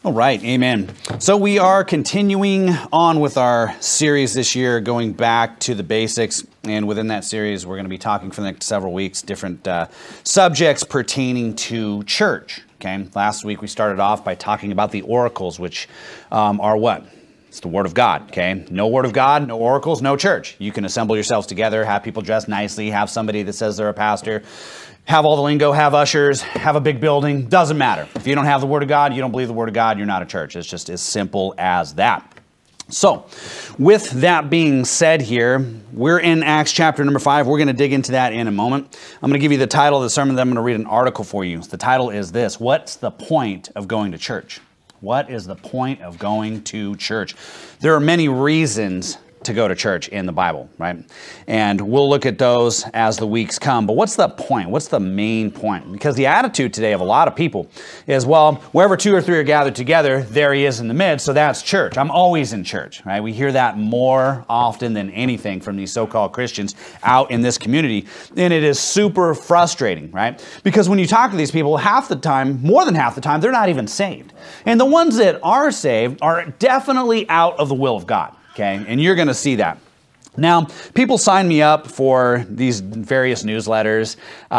All right, amen. So we are continuing on with our series this year, going back to the basics. And within that series, we're going to be talking for the next several weeks, different subjects pertaining to church. Okay, last week we started off by talking about the oracles, which are what? It's the Word of God, okay? No Word of God, no oracles, no church. You can assemble yourselves together, have people dressed nicely, have somebody that says they're a pastor, have all the lingo, have ushers, have a big building. Doesn't matter. If you don't have the Word of God, you don't believe the Word of God, you're not a church. It's just as simple as that. So, with that being said here, we're in Acts chapter number 5. We're going to dig into that in a moment. I'm going to give you the title of the sermon, then I'm going to read an article for you. The title is this: What's the point of going to church? What is the point of going to church? There are many reasons to go to church in the Bible, right? And we'll look at those as the weeks come. But what's the point? What's the main point? Because the attitude today of a lot of people is, well, wherever two or three are gathered together, there he is in the midst, so that's church. I'm always in church, right? We hear that more often than anything from these so-called Christians out in this community. And it is super frustrating, right? Because when you talk to these people, half the time, more than half the time, they're not even saved. And the ones that are saved are definitely out of the will of God. Okay, and you're going to see that. Now, people sign me up for these various newsletters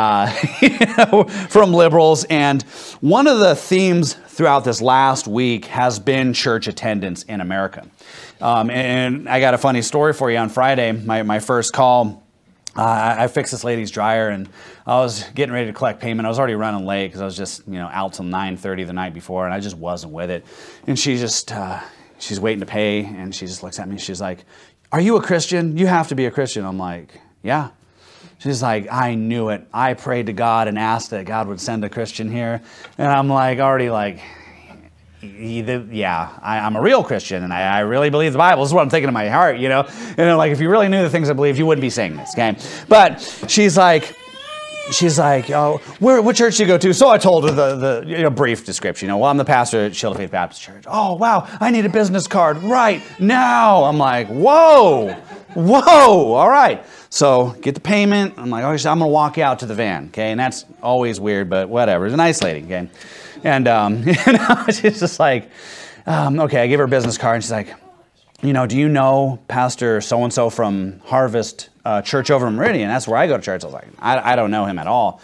from liberals, and one of the themes throughout this last week has been church attendance in America. And I got a funny story for you. On Friday, my first call, I fixed this lady's dryer, and I was getting ready to collect payment. I was already running late because I was just out till 9:30 the night before, and I just wasn't with it. And she just... she's waiting to pay, and she just looks at me. She's like, "Are you a Christian? You have to be a Christian." I'm like, "Yeah." She's like, "I knew it. I prayed to God and asked that God would send a Christian here." And I'm like, already like, yeah, I'm a real Christian, and I really believe the Bible. This is what I'm thinking in my heart, And I'm like, if you really knew the things I believe, you wouldn't be saying this, okay? But she's like, "Oh, what church do you go to?" So I told her the brief description. Well, I'm the pastor at Shield of Faith Baptist Church. "Oh, wow, I need a business card right now." I'm like, whoa, all right. So get the payment. I'm like, okay, so I'm going to walk you out to the van, okay? And that's always weird, but whatever. It's a nice lady, okay? And she's just like, okay, I give her a business card, and she's like, "Do you know Pastor so-and-so from Harvest Church over in Meridian? That's where I go to church." I was like, I don't know him at all.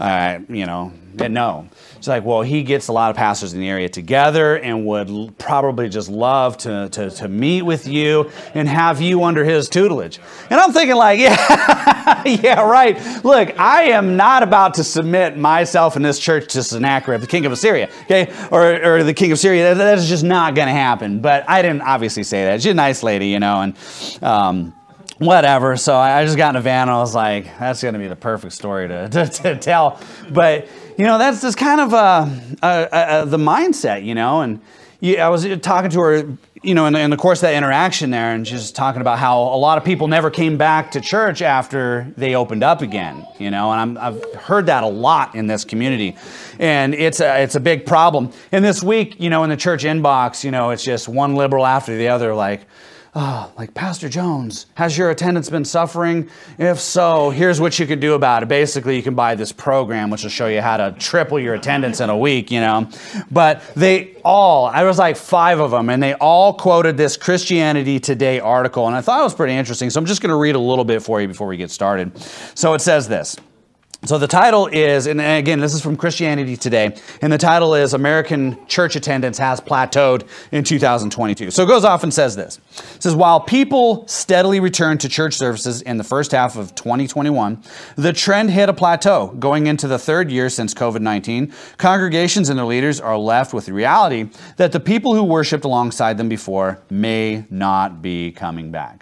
No. She's like, "Well, he gets a lot of pastors in the area together and would probably just love to meet with you and have you under his tutelage." And I'm thinking like, yeah, right. Look, I am not about to submit myself in this church to Sennacherib, the king of Assyria, okay? Or the king of Syria. That is just not going to happen. But I didn't obviously say that. She's a nice lady, and whatever. So I just got in a van, and I was like, that's going to be the perfect story to tell. But, that's just kind of the mindset, and I was talking to her, in the course of that interaction there, and she's talking about how a lot of people never came back to church after they opened up again, and I've heard that a lot in this community, and it's a big problem. And this week, in the church inbox, it's just one liberal after the other, like, "Oh, like, Pastor Jones, has your attendance been suffering? If so, here's what you could do about it. Basically, you can buy this program, which will show you how to triple your attendance in a week, But I was like 5 of them, and they all quoted this Christianity Today article, and I thought it was pretty interesting, so I'm just going to read a little bit for you before we get started. So it says this. So the title is, and again, this is from Christianity Today, and the title is "American Church Attendance Has Plateaued in 2022. So it goes off and says this. It says, "While people steadily returned to church services in the first half of 2021, the trend hit a plateau. Going into the 3rd year since COVID-19, congregations and their leaders are left with the reality that the people who worshiped alongside them before may not be coming back."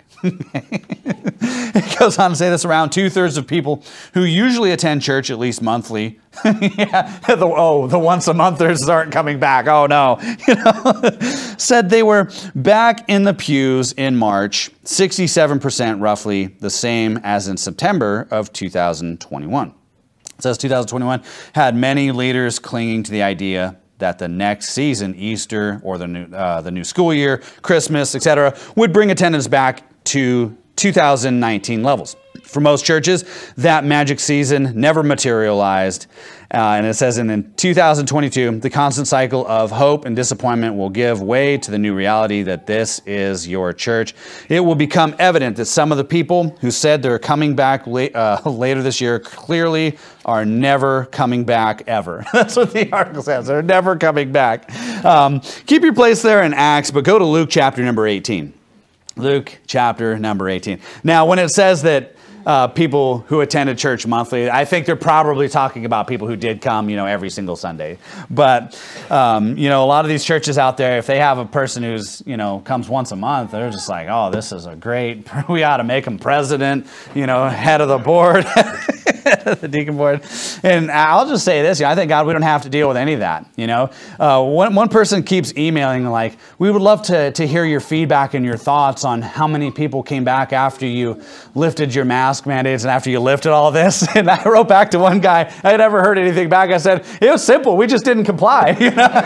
It goes on to say this: "Around 2/3 of people who usually attend church at least monthly," the once a monthers aren't coming back. Oh no, said they were back in the pews in March, 67% roughly the same as in September of 2021. It says 2021 had many leaders clinging to the idea that the next season, Easter or the new school year, Christmas, etc., would bring attendance back to 2019 levels. For most churches, that magic season never materialized. And it says in 2022, the constant cycle of hope and disappointment will give way to the new reality that this is your church. It will become evident that some of the people who said they're coming back later this year clearly are never coming back ever. That's what the article says. They're never coming back. Keep your place there in Acts, but go to Luke chapter number 18. Luke chapter number 18. Now, when it says that people who attended church monthly, I think they're probably talking about people who did come, every single Sunday. But, a lot of these churches out there, if they have a person who's, comes once a month, they're just like, oh, this is a great, we ought to make him president, head of the board. The deacon board. And I'll just say this, I thank God we don't have to deal with any of that, One person keeps emailing like, we would love to hear your feedback and your thoughts on how many people came back after you lifted your mask mandates and after you lifted all this. And I wrote back to one guy, I had never heard anything back. I said, it was simple. We just didn't comply,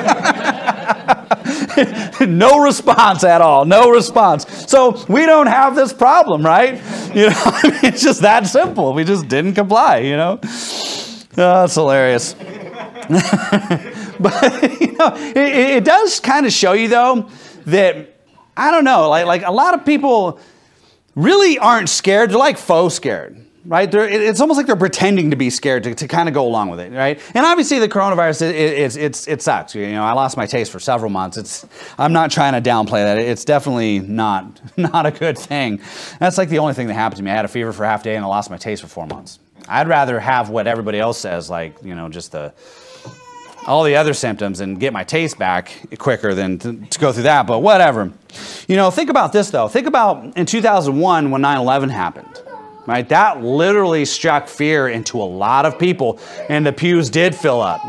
No response at all. No response. So we don't have this problem, right? It's just that simple. We just didn't comply, Oh, that's hilarious. But, it does kind of show you, though, that, I don't know, like a lot of people really aren't scared. They're like faux scared. Right? It's almost like they're pretending to be scared to kind of go along with it, right? And obviously the coronavirus, it sucks. I lost my taste for several months. I'm not trying to downplay that. It's definitely not a good thing. That's like the only thing that happened to me. I had a fever for half a day and I lost my taste for 4 months. I'd rather have what everybody else says, like, just all the other symptoms and get my taste back quicker than to go through that, but whatever. Think about this, though. Think about in 2001 when 9/11 happened. Right? That literally struck fear into a lot of people, and the pews did fill up,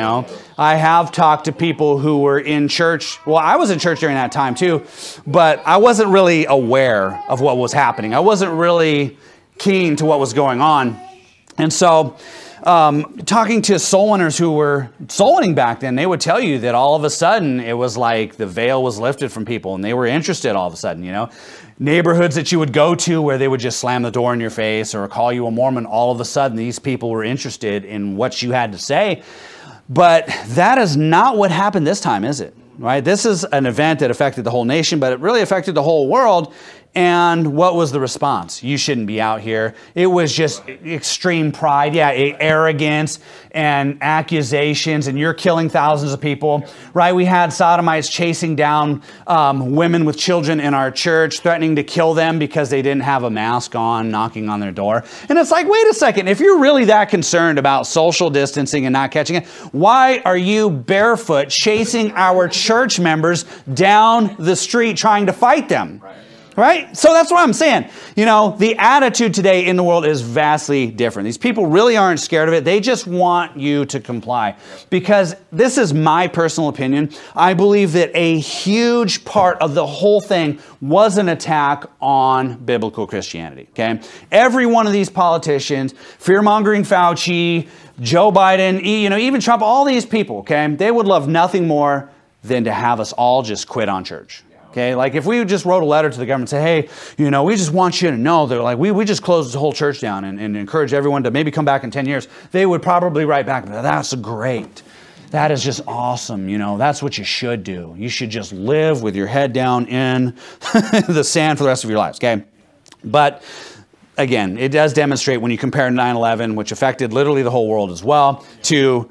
I have talked to people who were in church. Well, I was in church during that time too, but I wasn't really aware of what was happening. I wasn't really keen to what was going on. And so talking to soul winners who were soul winning back then, they would tell you that all of a sudden it was like the veil was lifted from people and they were interested all of a sudden, Neighborhoods that you would go to where they would just slam the door in your face or call you a Mormon, all of a sudden these people were interested in what you had to say. But that is not what happened this time, is it? Right? This is an event that affected the whole nation, but it really affected the whole world. And what was the response? You shouldn't be out here. It was just extreme pride, arrogance and accusations, and you're killing thousands of people, right? We had sodomites chasing down women with children in our church, threatening to kill them because they didn't have a mask on, knocking on their door. And it's like, wait a second, if you're really that concerned about social distancing and not catching it, why are you barefoot chasing our church members down the street trying to fight them? Right? So that's what I'm saying. The attitude today in the world is vastly different. These people really aren't scared of it. They just want you to comply. Because this is my personal opinion. I believe that a huge part of the whole thing was an attack on biblical Christianity. Okay? Every one of these politicians, fear-mongering Fauci, Joe Biden, even Trump, all these people, okay, they would love nothing more than to have us all just quit on church. Okay, like if we just wrote a letter to the government and say, hey, we just want you to know that like we just closed the whole church down and encourage everyone to maybe come back in 10 years, they would probably write back, that's great. That is just awesome. That's what you should do. You should just live with your head down in the sand for the rest of your lives. Okay, but again, it does demonstrate when you compare 9/11, which affected literally the whole world as well, to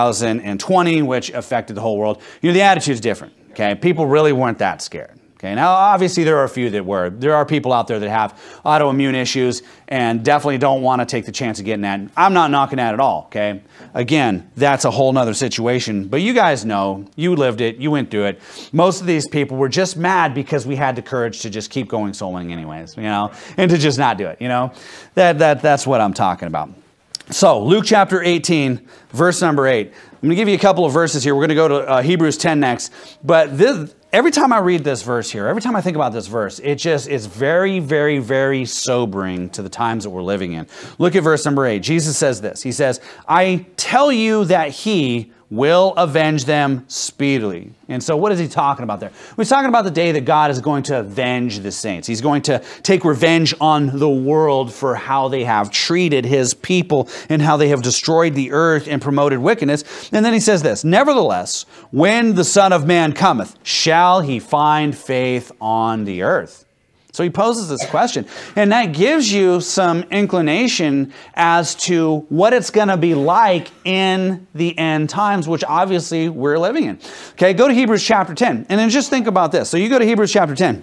2020, which affected the whole world. The attitude's different. Okay, people really weren't that scared. Okay, now obviously there are a few that were. There are people out there that have autoimmune issues and definitely don't want to take the chance of getting that. I'm not knocking that at all. Okay, again, that's a whole nother situation. But you guys know, you lived it, you went through it. Most of these people were just mad because we had the courage to just keep going soul winning anyways, and to just not do it. That's what I'm talking about. So Luke chapter 18, verse number 8. I'm going to give you a couple of verses here. We're going to go to Hebrews 10 next. But every time I read this verse here, every time I think about this verse, it's very, very, very sobering to the times that we're living in. Look at verse number 8. Jesus says this. He says, I tell you that he will avenge them speedily. And so what is he talking about there? He's talking about the day that God is going to avenge the saints. He's going to take revenge on the world for how they have treated his people and how they have destroyed the earth and promoted wickedness. And then he says this, nevertheless, when the Son of Man cometh, shall he find faith on the earth? So he poses this question, and that gives you some inclination as to what it's going to be like in the end times, which obviously we're living in. Okay, go to Hebrews chapter 10, and then just think about this. So you go to Hebrews chapter 10.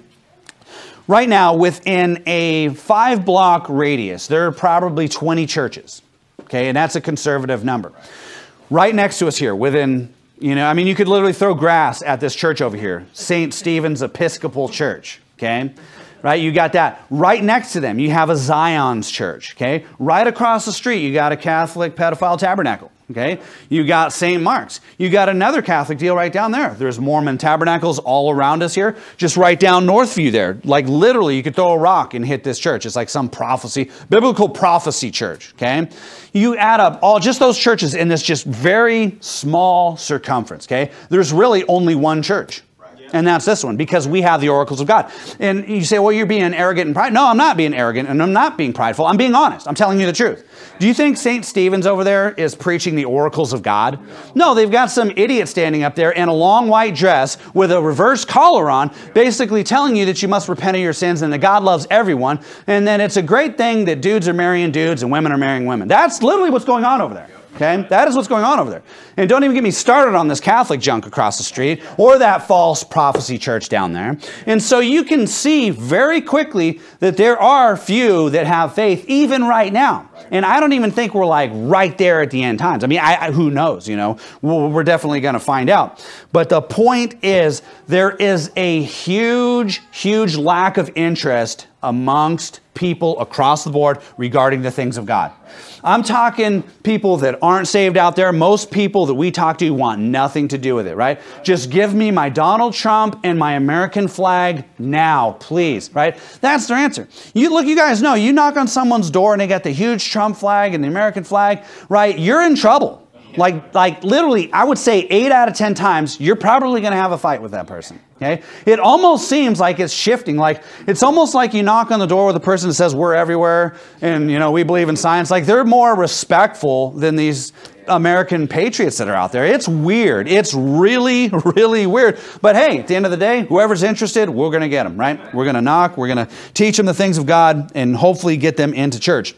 Right now, within a 5-block radius, there are probably 20 churches. Okay, and that's a conservative number. Right next to us here, within, you could literally throw grass at this church over here, St. Stephen's Episcopal Church. Okay. Right, you got that. Right next to them, you have a Zion's Church, okay? Right across the street, you got a Catholic pedophile tabernacle, okay? You got St. Mark's. You got another Catholic deal right down there. There's Mormon tabernacles all around us here, just right down Northview there. Like literally, you could throw a rock and hit this church. It's like some prophecy, biblical prophecy church, okay? You add up all just those churches in this just very small circumference, okay? There's really only one church. And that's this one, because we have the oracles of God. And you say, well, you're being arrogant and prideful. No, I'm not being arrogant, and I'm not being prideful. I'm being honest. I'm telling you the truth. Do you think St. Stephen's over there is preaching the oracles of God? No, they've got some idiot standing up there in a long white dress with a reverse collar on, basically telling you that you must repent of your sins and that God loves everyone, and then it's a great thing that dudes are marrying dudes and women are marrying women. That's literally what's going on over there. Okay, that is what's going on over there. And don't even get me started on this Catholic junk across the street or that false prophecy church down there. And so you can see very quickly that there are few that have faith even right now. And I don't even think we're like right there at the end times. I mean, who knows, we're definitely going to find out. But the point is there is a huge, huge lack of interest amongst people across the board regarding the things of God. I'm talking people that aren't saved out there. Most people that we talk to want nothing to do with it, right? Just give me my Donald Trump and my American flag now, please, right? That's their answer. You guys know, you knock on someone's door and they got the huge Trump flag and the American flag, right? You're in trouble. Like literally, I would say 8 out of 10 times, you're probably going to have a fight with that person. Okay? It almost seems like it's shifting. Like it's almost like you knock on the door with a person that says we're everywhere and we believe in science. Like they're more respectful than these American patriots that are out there. It's weird. It's really, really weird. But hey, at the end of the day, whoever's interested, we're going to get them, right? We're going to knock. We're going to teach them the things of God and hopefully get them into church.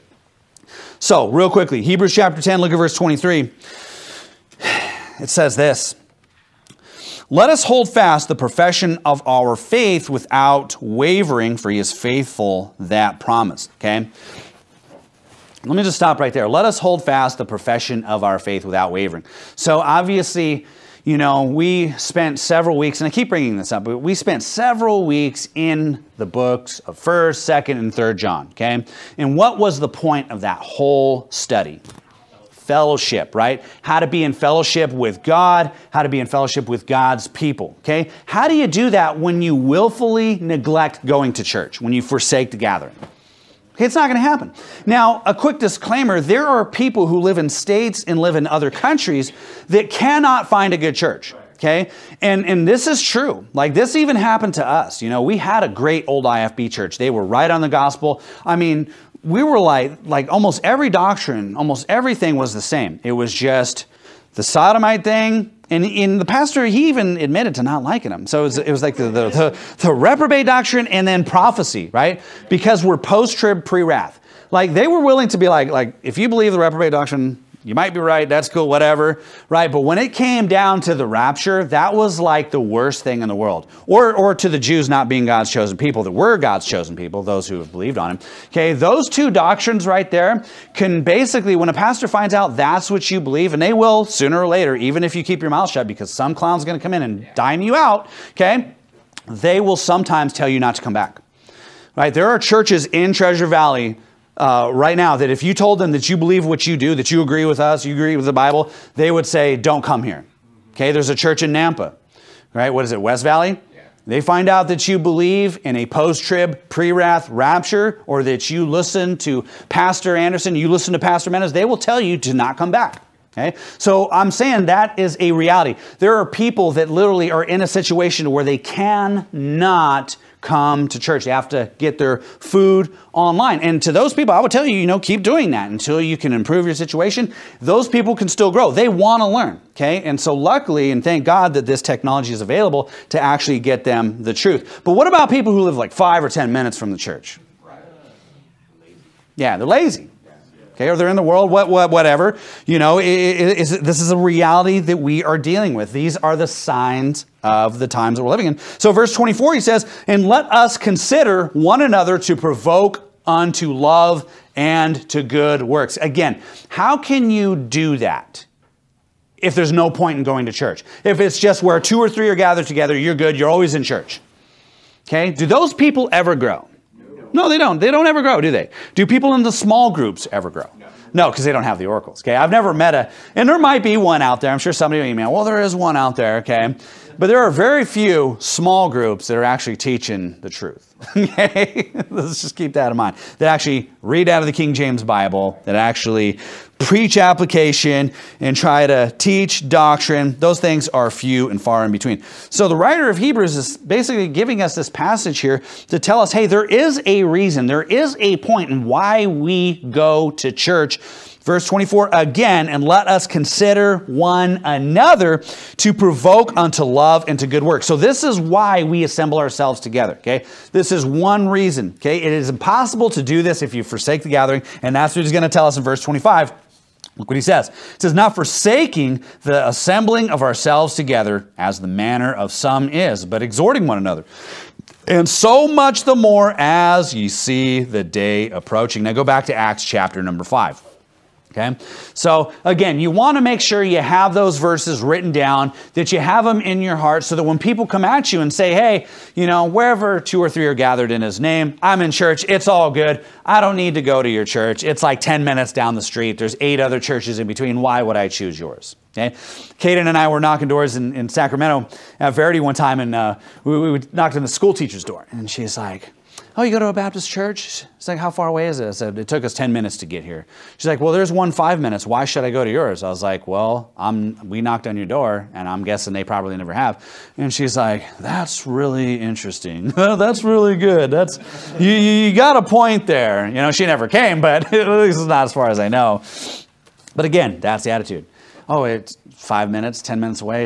So, real quickly, Hebrews chapter 10, look at verse 23. It says this, let us hold fast the profession of our faith without wavering, for he is faithful that promised. Okay? Let me just stop right there. Let us hold fast the profession of our faith without wavering. So, obviously, we spent several weeks, and I keep bringing this up, but we spent several weeks in the books of 1st, 2nd, and 3rd John, okay? And what was the point of that whole study? Fellowship, right? How to be in fellowship with God, how to be in fellowship with God's people, okay? How do you do that when you willfully neglect going to church, when you forsake the gathering? It's not going to happen. Now, a quick disclaimer, there are people who live in states and live in other countries that cannot find a good church, okay? And this is true. Like, this even happened to us. We had a great old IFB church. They were right on the gospel. I mean, we were like almost every doctrine, almost everything was the same. It was just the sodomite thing. And the pastor, he even admitted to not liking them. So it was like the reprobate doctrine and then prophecy, right? Because we're post-trib, pre-wrath. Like they were willing to be like if you believe the reprobate doctrine, you might be right, that's cool, whatever, right? But when it came down to the rapture, that was like the worst thing in the world. Or to the Jews not being God's chosen people, that were God's chosen people, those who have believed on him. Okay, those two doctrines right there can basically, when a pastor finds out that's what you believe, and they will sooner or later, even if you keep your mouth shut, because some clown's going to come in and dime you out, okay, they will sometimes tell you not to come back. Right? There are churches in Treasure Valley right now that if you told them that you believe what you do, that you agree with us, you agree with the Bible, they would say, don't come here. Okay, there's a church in Nampa, right? What is it, West Valley? Yeah. They find out that you believe in a post-trib, pre-wrath rapture, or that you listen to Pastor Anderson, you listen to Pastor Menace, they will tell you to not come back. Okay? So I'm saying that is a reality. There are people that literally are in a situation where they cannot come to church. They have to get their food online. And to those people, I would tell you, keep doing that until you can improve your situation. Those people can still grow. They want to learn. Okay? And so luckily, and thank God that this technology is available to actually get them the truth. But what about people who live like 5 or 10 minutes from the church? Yeah, they're lazy. Okay, or they're in the world, whatever. This is a reality that we are dealing with. These are the signs of the times that we're living in. So verse 24, he says, and let us consider one another to provoke unto love and to good works. Again, how can you do that if there's no point in going to church? If it's just where 2 or 3 are gathered together, you're good, you're always in church. Okay, do those people ever grow? No, they don't. They don't ever grow, do they? Do people in the small groups ever grow? No, because they don't have the oracles. Okay, I've never met and there might be one out there. I'm sure somebody will email, well, there is one out there, okay? But there are very few small groups that are actually teaching the truth. Okay, let's just keep that in mind. That actually read out of the King James Bible, that actually preach application and try to teach doctrine. Those things are few and far in between. So the writer of Hebrews is basically giving us this passage here to tell us, hey, there is a reason, there is a point in why we go to church. Verse 24, again, and let us consider one another to provoke unto love and to good works. So this is why we assemble ourselves together, okay? This is one reason, okay? It is impossible to do this if you forsake the gathering, and that's what he's going to tell us in verse 25. Look what he says. It says, not forsaking the assembling of ourselves together, as the manner of some is, but exhorting one another. And so much the more as ye see the day approaching. Now go back to Acts chapter number 5. Okay? So again, you want to make sure you have those verses written down, that you have them in your heart so that when people come at you and say, hey, wherever 2 or 3 are gathered in his name, I'm in church, it's all good. I don't need to go to your church. It's like 10 minutes down the street. There's 8 other churches in between. Why would I choose yours? Okay? Kaden and I were knocking doors in Sacramento at Verity one time, and we knocked on the school teacher's door. And she's like, oh, you go to a Baptist church? It's like, how far away is it? I said, it took us 10 minutes to get here. She's like, well, there's one 5 minutes. Why should I go to yours? I was like, well, we knocked on your door, and I'm guessing they probably never have. And she's like, that's really interesting. That's really good. You got a point there. She never came, but at least it's not as far as I know. But again, that's the attitude. Oh, it's 5 minutes, 10 minutes away.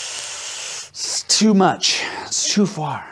It's too much. It's too far.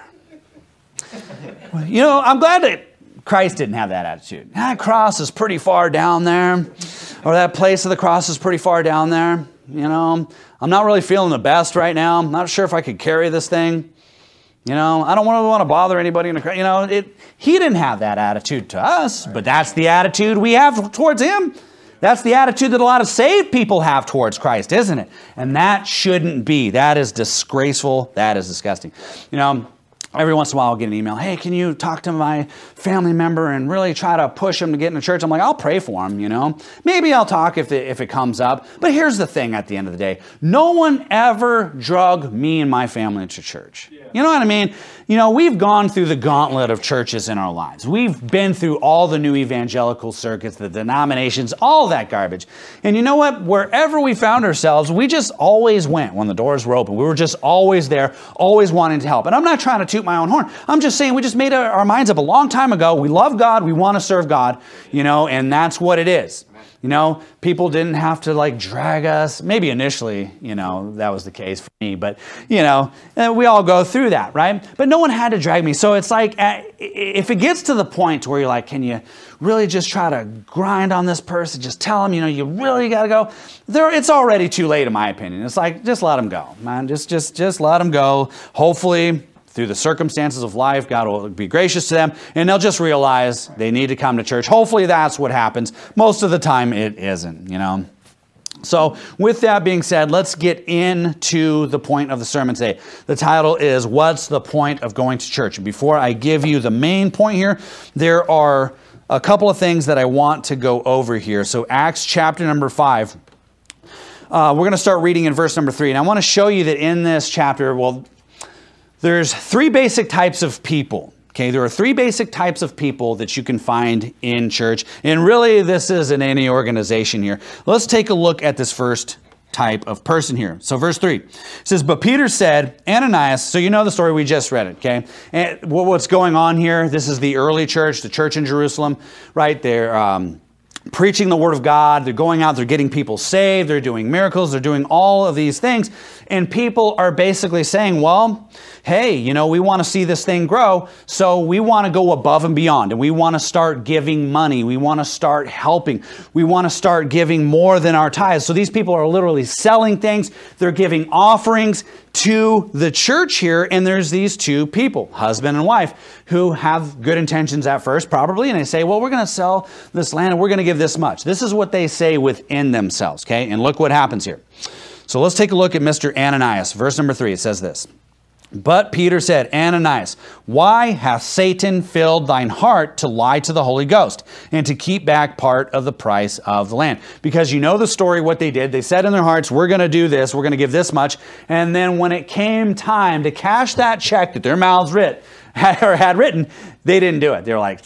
I'm glad that Christ didn't have that attitude. That cross is pretty far down there, or that place of the cross is pretty far down there. I'm not really feeling the best right now. I'm not sure if I could carry this thing. I don't want to bother anybody in the crowd. He didn't have that attitude to us, but that's the attitude we have towards him. That's the attitude that a lot of saved people have towards Christ, isn't it? And that shouldn't be. That is disgraceful. That is disgusting. Every once in a while I'll get an email, hey, can you talk to my family member and really try to push him to get into church? I'm like, I'll pray for him, Maybe I'll talk if it comes up. But here's the thing at the end of the day. No one ever drug me and my family into church. Yeah. You know what I mean? We've gone through the gauntlet of churches in our lives. We've been through all the new evangelical circuits, the denominations, all that garbage. And you know what? Wherever we found ourselves, we just always went when the doors were open. We were just always there, always wanting to help. And I'm not trying to toot my own horn. I'm just saying we just made our minds up a long time ago. We love God. We want to serve God, and that's what it is. People didn't have to drag us. Maybe initially, that was the case for me, but, we all go through that, right? But no one had to drag me. So it's like, if it gets to the point where you're like, can you really just try to grind on this person? Just tell them, you really got to go. It's already too late, in my opinion. It's like, just let them go, man. Just let them go. Hopefully, through the circumstances of life, God will be gracious to them, and they'll just realize they need to come to church. Hopefully that's what happens. Most of the time it isn't, So with that being said, let's get into the point of the sermon today. The title is, What's the Point of Going to Church? And before I give you the main point here, there are a couple of things that I want to go over here. So Acts chapter number 5. We're going to start reading in verse number 3. And I want to show you that in this chapter, there's 3 basic types of people, Okay, there are three basic types of people that you can find in church. And really, this isn't any organization here. Let's take a look at this first type of person here. So verse 3 it says, but Peter said, Ananias, so you know the story, we just read it, okay? And what's going on here, this is the early church, the church in Jerusalem, right? They're preaching the word of God. They're going out, they're getting people saved, they're doing miracles, they're doing all of these things. And people are basically saying, well, hey, you know, we want to see this thing grow, so we want to go above and beyond, and we want to start giving money. We want to start helping. We want to start giving more than our tithes. So these people are literally selling things. They're giving offerings to the church here, and there's these two people, husband and wife, who have good intentions at first, probably, and they say, well, we're going to sell this land, and we're going to give this much. This is what they say within themselves, okay? And look what happens here. So let's take a look at Mr. Ananias. Verse number 3, it says this. But Peter said, Ananias, why hath Satan filled thine heart to lie to the Holy Ghost and to keep back part of the price of the land? Because you know the story, what they did. They said in their hearts, we're going to do this. We're going to give this much. And then when it came time to cash that check that their mouths had written, they didn't do it. They were like,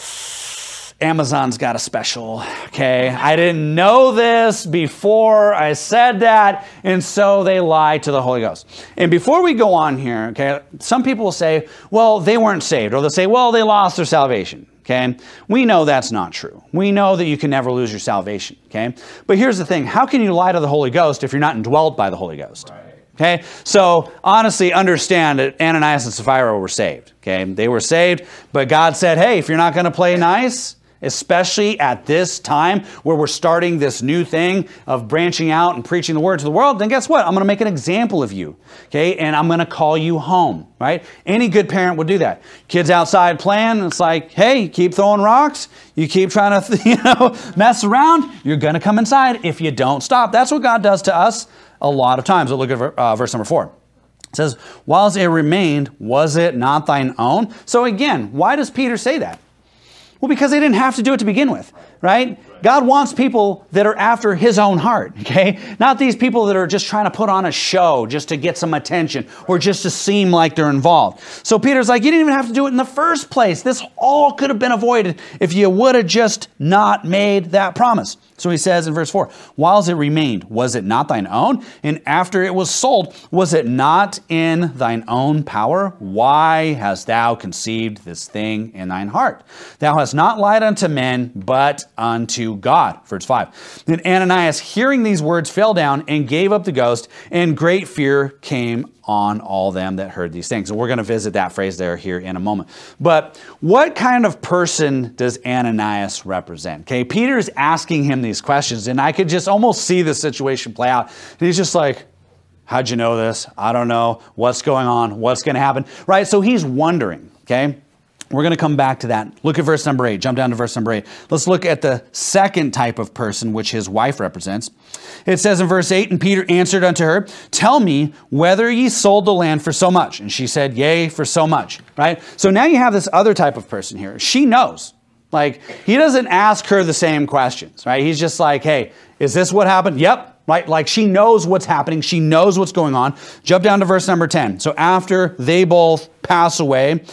Amazon's got a special, okay? I didn't know this before I said that, and so they lied to the Holy Ghost. And before we go on here, okay, some people will say, well, they weren't saved, or they'll say, well, they lost their salvation, okay? We know that's not true. We know that you can never lose your salvation, okay? But here's the thing, how can you lie to the Holy Ghost if you're not indwelt by the Holy Ghost? Right. Okay, so honestly, understand that Ananias and Sapphira were saved, okay? They were saved, but God said, hey, if you're not going to play nice, especially at this time where we're starting this new thing of branching out and preaching the word to the world, then guess what? I'm going to make an example of you, okay? And I'm going to call you home, right? Any good parent would do that. Kids outside playing, it's like, hey, keep throwing rocks. You keep trying to, mess around. You're going to come inside if you don't stop. That's what God does to us a lot of times. We'll look at verse number 4. It says, whilst it remained, was it not thine own? So again, why does Peter say that? Well, because they didn't have to do it to begin with, right? God wants people that are after his own heart, okay? Not these people that are just trying to put on a show just to get some attention or just to seem like they're involved. So Peter's like, you didn't even have to do it in the first place. This all could have been avoided if you would have just not made that promise. So he says in verse 4, whilst it remained, was it not thine own? And after it was sold, was it not in thine own power? Why hast thou conceived this thing in thine heart? Thou hast not lied unto men, but unto God. Verse 5. Then Ananias, hearing these words, fell down and gave up the ghost, and great fear came on all them that heard these things. And we're going to visit that phrase there here in a moment. But what kind of person does Ananias represent? Okay, Peter is asking him these questions, and I could just almost see the situation play out. And he's just like, how'd you know this? I don't know. What's going on? What's going to happen? Right? So he's wondering, okay? We're going to come back to that. Look at verse number 8. Jump down to verse number 8. Let's look at the second type of person, which his wife represents. It says in verse 8, and Peter answered unto her, tell me whether ye sold the land for so much. And she said, yea, for so much. Right? So now you have this other type of person here. She knows. Like, he doesn't ask her the same questions. Right? He's just like, hey, is this what happened? Yep. Right? Like, she knows what's happening. She knows what's going on. Jump down to verse number 10. So after they both pass away,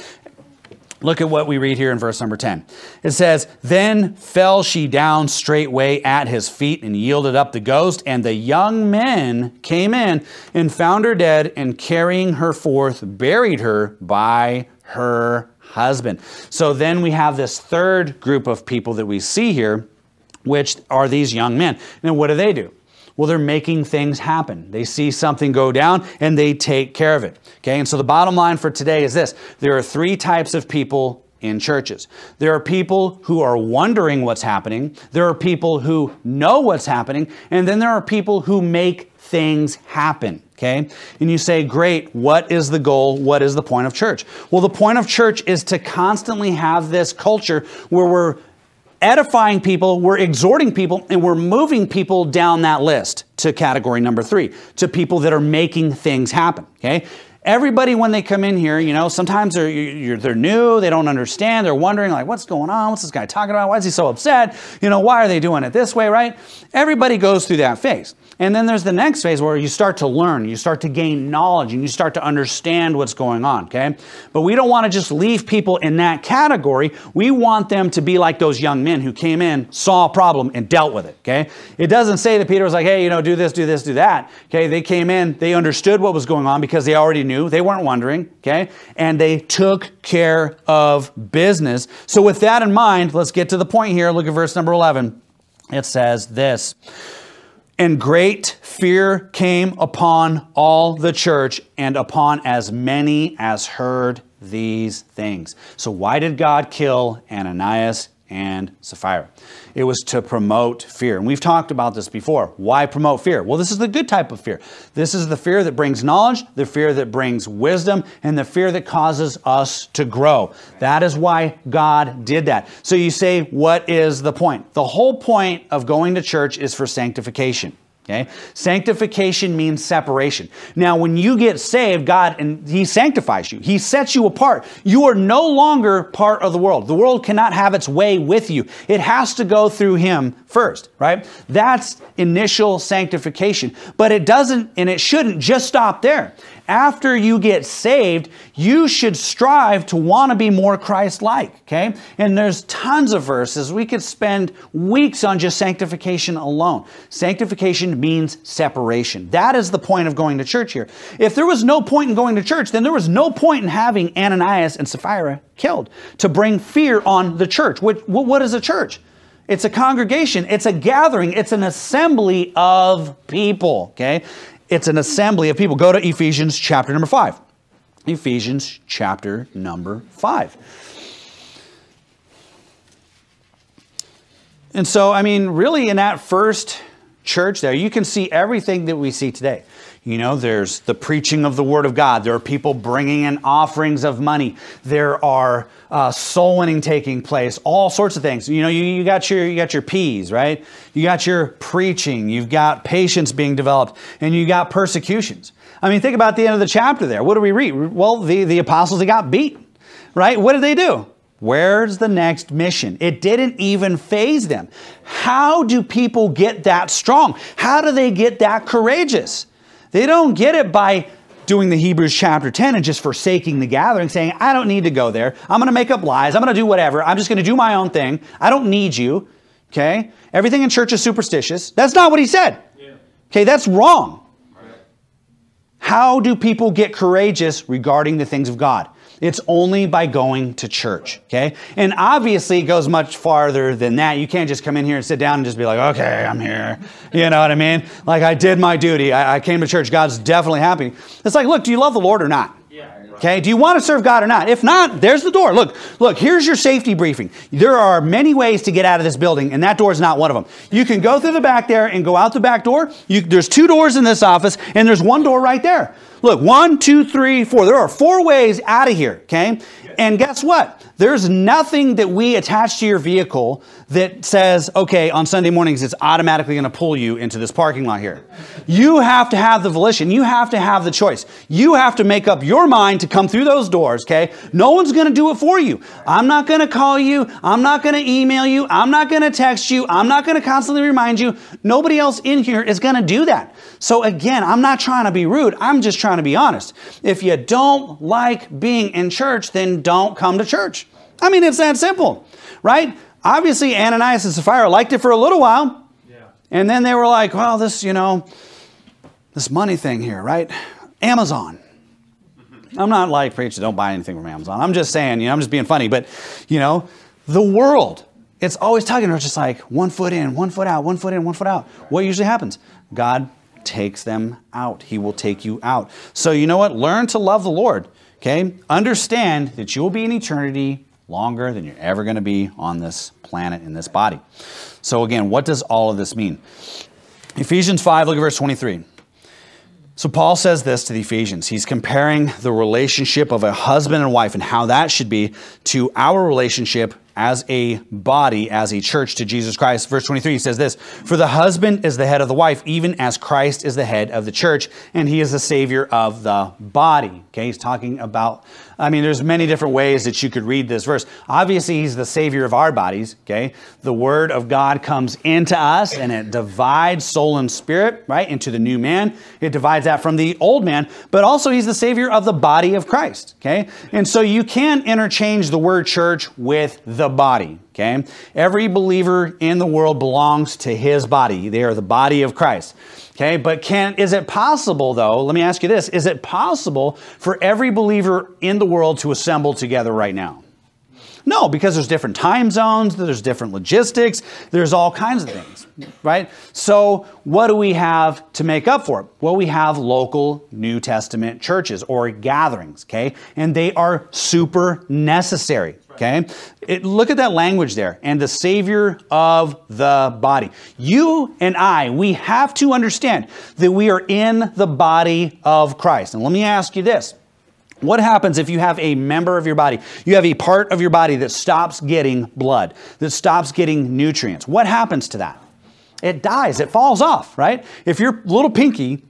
look at what we read here in verse number 10. It says, then fell she down straightway at his feet and yielded up the ghost. And the young men came in and found her dead, and carrying her forth, buried her by her husband. So then we have this third group of people that we see here, which are these young men. And what do? Well, they're making things happen. They see something go down and they take care of it. Okay, and so the bottom line for today is this. There are three types of people in churches. There are people who are wondering what's happening. There are people who know what's happening. And then there are people who make things happen. Okay, and you say, great, what is the goal? What is the point of church? Well, the point of church is to constantly have this culture where we're edifying people, we're exhorting people, and we're moving people down that list to category number 3, to people that are making things happen, okay? Everybody, when they come in here, sometimes they're new, they don't understand, they're wondering, like, what's going on? What's this guy talking about? Why is he so upset? Why are they doing it this way, right? Everybody goes through that phase. And then there's the next phase where you start to learn, you start to gain knowledge, and you start to understand what's going on, okay? But we don't want to just leave people in that category. We want them to be like those young men who came in, saw a problem, and dealt with it, okay? It doesn't say that Peter was like, hey, do this, do this, do that, okay? They came in, they understood what was going on because they already knew. They weren't wondering, okay? And they took care of business. So with that in mind, let's get to the point here. Look at verse number 11. It says this, and great fear came upon all the church and upon as many as heard these things. So why did God kill Ananias and Sapphira? It was to promote fear. And we've talked about this before. Why promote fear? Well, this is the good type of fear. This is the fear that brings knowledge, the fear that brings wisdom, and the fear that causes us to grow. That is why God did that. So you say, what is the point? The whole point of going to church is for sanctification. Okay? Sanctification means separation. Now, when you get saved, and He sanctifies you. He sets you apart. You are no longer part of the world. The world cannot have its way with you. It has to go through Him first, right? That's initial sanctification. But it doesn't, and it shouldn't just stop there. After you get saved, you should strive to want to be more Christ-like, okay? And there's tons of verses. We could spend weeks on just sanctification alone. Sanctification means separation. That is the point of going to church here. If there was no point in going to church, then there was no point in having Ananias and Sapphira killed, to bring fear on the church. What is a church? It's a congregation. It's a gathering. It's an assembly of people, okay? It's an assembly of people. Go to Ephesians chapter number 5. Ephesians chapter number 5. And so, really in that first church there, you can see everything that we see today. There's the preaching of the Word of God. There are people bringing in offerings of money. There are soul winning taking place. All sorts of things. You got your P's, right? You got your preaching. You've got patience being developed, and you got persecutions. Think about the end of the chapter there. What do we read? Well, the apostles, they got beat, right? What did they do? Where's the next mission? It didn't even faze them. How do people get that strong? How do they get that courageous? They don't get it by doing the Hebrews chapter 10 and just forsaking the gathering, saying, I don't need to go there. I'm going to make up lies. I'm going to do whatever. I'm just going to do my own thing. I don't need you. Okay? Everything in church is superstitious. That's not what he said. Yeah. Okay, that's wrong. Right. How do people get courageous regarding the things of God? It's only by going to church, okay? And obviously it goes much farther than that. You can't just come in here and sit down and just be like, okay, I'm here. You know what I mean? Like, I did my duty. I came to church. God's definitely happy. It's like, look, do you love the Lord or not? Okay, do you want to serve God or not? If not, there's the door. Look, here's your safety briefing. There are many ways to get out of this building, and that door is not one of them. You can go through the back there and go out the back door. There's 2 doors in this office, and there's 1 door right there. Look, 1, 2, 3, 4. There are 4 ways out of here, okay? And guess what? There's nothing that we attach to your vehicle that says, okay, on Sunday mornings, it's automatically going to pull you into this parking lot here. You have to have the volition. You have to have the choice. You have to make up your mind to come through those doors, okay? No one's going to do it for you. I'm not going to call you. I'm not going to email you. I'm not going to text you. I'm not going to constantly remind you. Nobody else in here is going to do that. So again, I'm not trying to be rude. I'm just trying to be honest. If you don't like being in church, then don't come to church. It's that simple, right? Obviously, Ananias and Sapphira liked it for a little while. Yeah. And then they were like, well, this money thing here, right? Amazon. I'm not like, preacher, don't buy anything from Amazon. I'm just saying, I'm just being funny. But, the world, it's always tugging. It's just like 1 foot in, 1 foot out, 1 foot in, 1 foot out. What usually happens? God takes them out. He will take you out. So you know what? Learn to love the Lord. Okay? Understand that you will be in eternity longer than you're ever going to be on this planet in this body. So again, what does all of this mean? Ephesians 5, look at verse 23. So Paul says this to the Ephesians. He's comparing the relationship of a husband and wife and how that should be to our relationship as a body, as a church to Jesus Christ. Verse 23, he says this, "For the husband is the head of the wife, even as Christ is the head of the church, and he is the Savior of the body." Okay, he's talking about, there's many different ways that you could read this verse. Obviously, he's the Savior of our bodies, okay? The Word of God comes into us, and it divides soul and spirit, right, into the new man. It divides that from the old man, but also he's the Savior of the body of Christ, okay? And so you can interchange the word church with the body, okay? Every believer in the world belongs to his body. They are the body of Christ. Okay, but is it possible, though, let me ask you this, is it possible for every believer in the world to assemble together right now? No, because there's different time zones, there's different logistics, there's all kinds of things, right? So what do we have to make up for it? Well, we have local New Testament churches or gatherings, okay? And they are super necessary, okay? Look at that language there, and the Savior of the body. You and I, we have to understand that we are in the body of Christ. And let me ask you this. What happens if you have a member of your body, you have a part of your body that stops getting blood, that stops getting nutrients? What happens to that? It dies. It falls off, right? If your little pinky,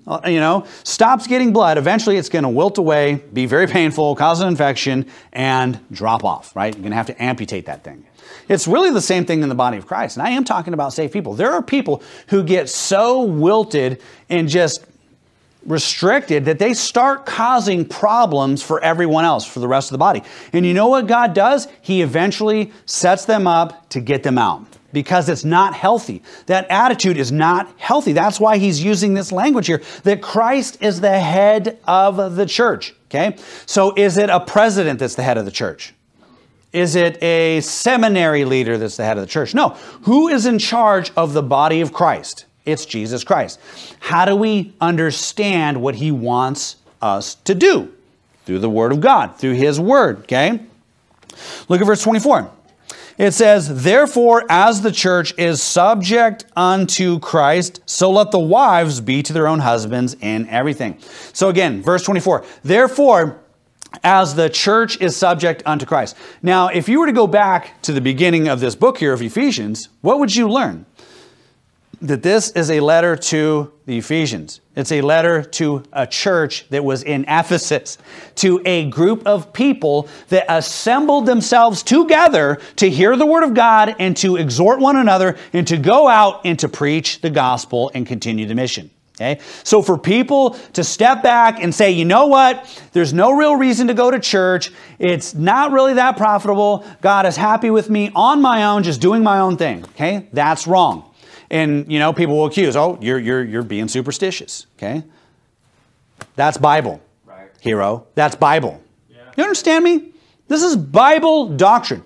stops getting blood, eventually it's going to wilt away, be very painful, cause an infection, and drop off, right? You're going to have to amputate that thing. It's really the same thing in the body of Christ. And I am talking about saved people. There are people who get so wilted and just restricted that they start causing problems for everyone else, for the rest of the body. And you know what God does? He eventually sets them up to get them out because it's not healthy. That attitude is not healthy. That's why he's using this language here, that Christ is the head of the church. Okay? So is it a president that's the head of the church? Is it a seminary leader that's the head of the church? No. Who is in charge of the body of Christ? It's Jesus Christ. How do we understand what he wants us to do? Through the Word of God, through his Word, okay? Look at verse 24. It says, "Therefore, as the church is subject unto Christ, so let the wives be to their own husbands in everything." So again, verse 24, "Therefore, as the church is subject unto Christ." Now, if you were to go back to the beginning of this book here of Ephesians, what would you learn? That this is a letter to the Ephesians. It's a letter to a church that was in Ephesus, to a group of people that assembled themselves together to hear the Word of God and to exhort one another and to go out and to preach the gospel and continue the mission. Okay? So for people to step back and say, you know what? There's no real reason to go to church. It's not really that profitable. God is happy with me on my own, just doing my own thing. Okay? That's wrong. And, people will accuse, you're being superstitious, okay? That's Bible, right, hero. That's Bible. Yeah. You understand me? This is Bible doctrine.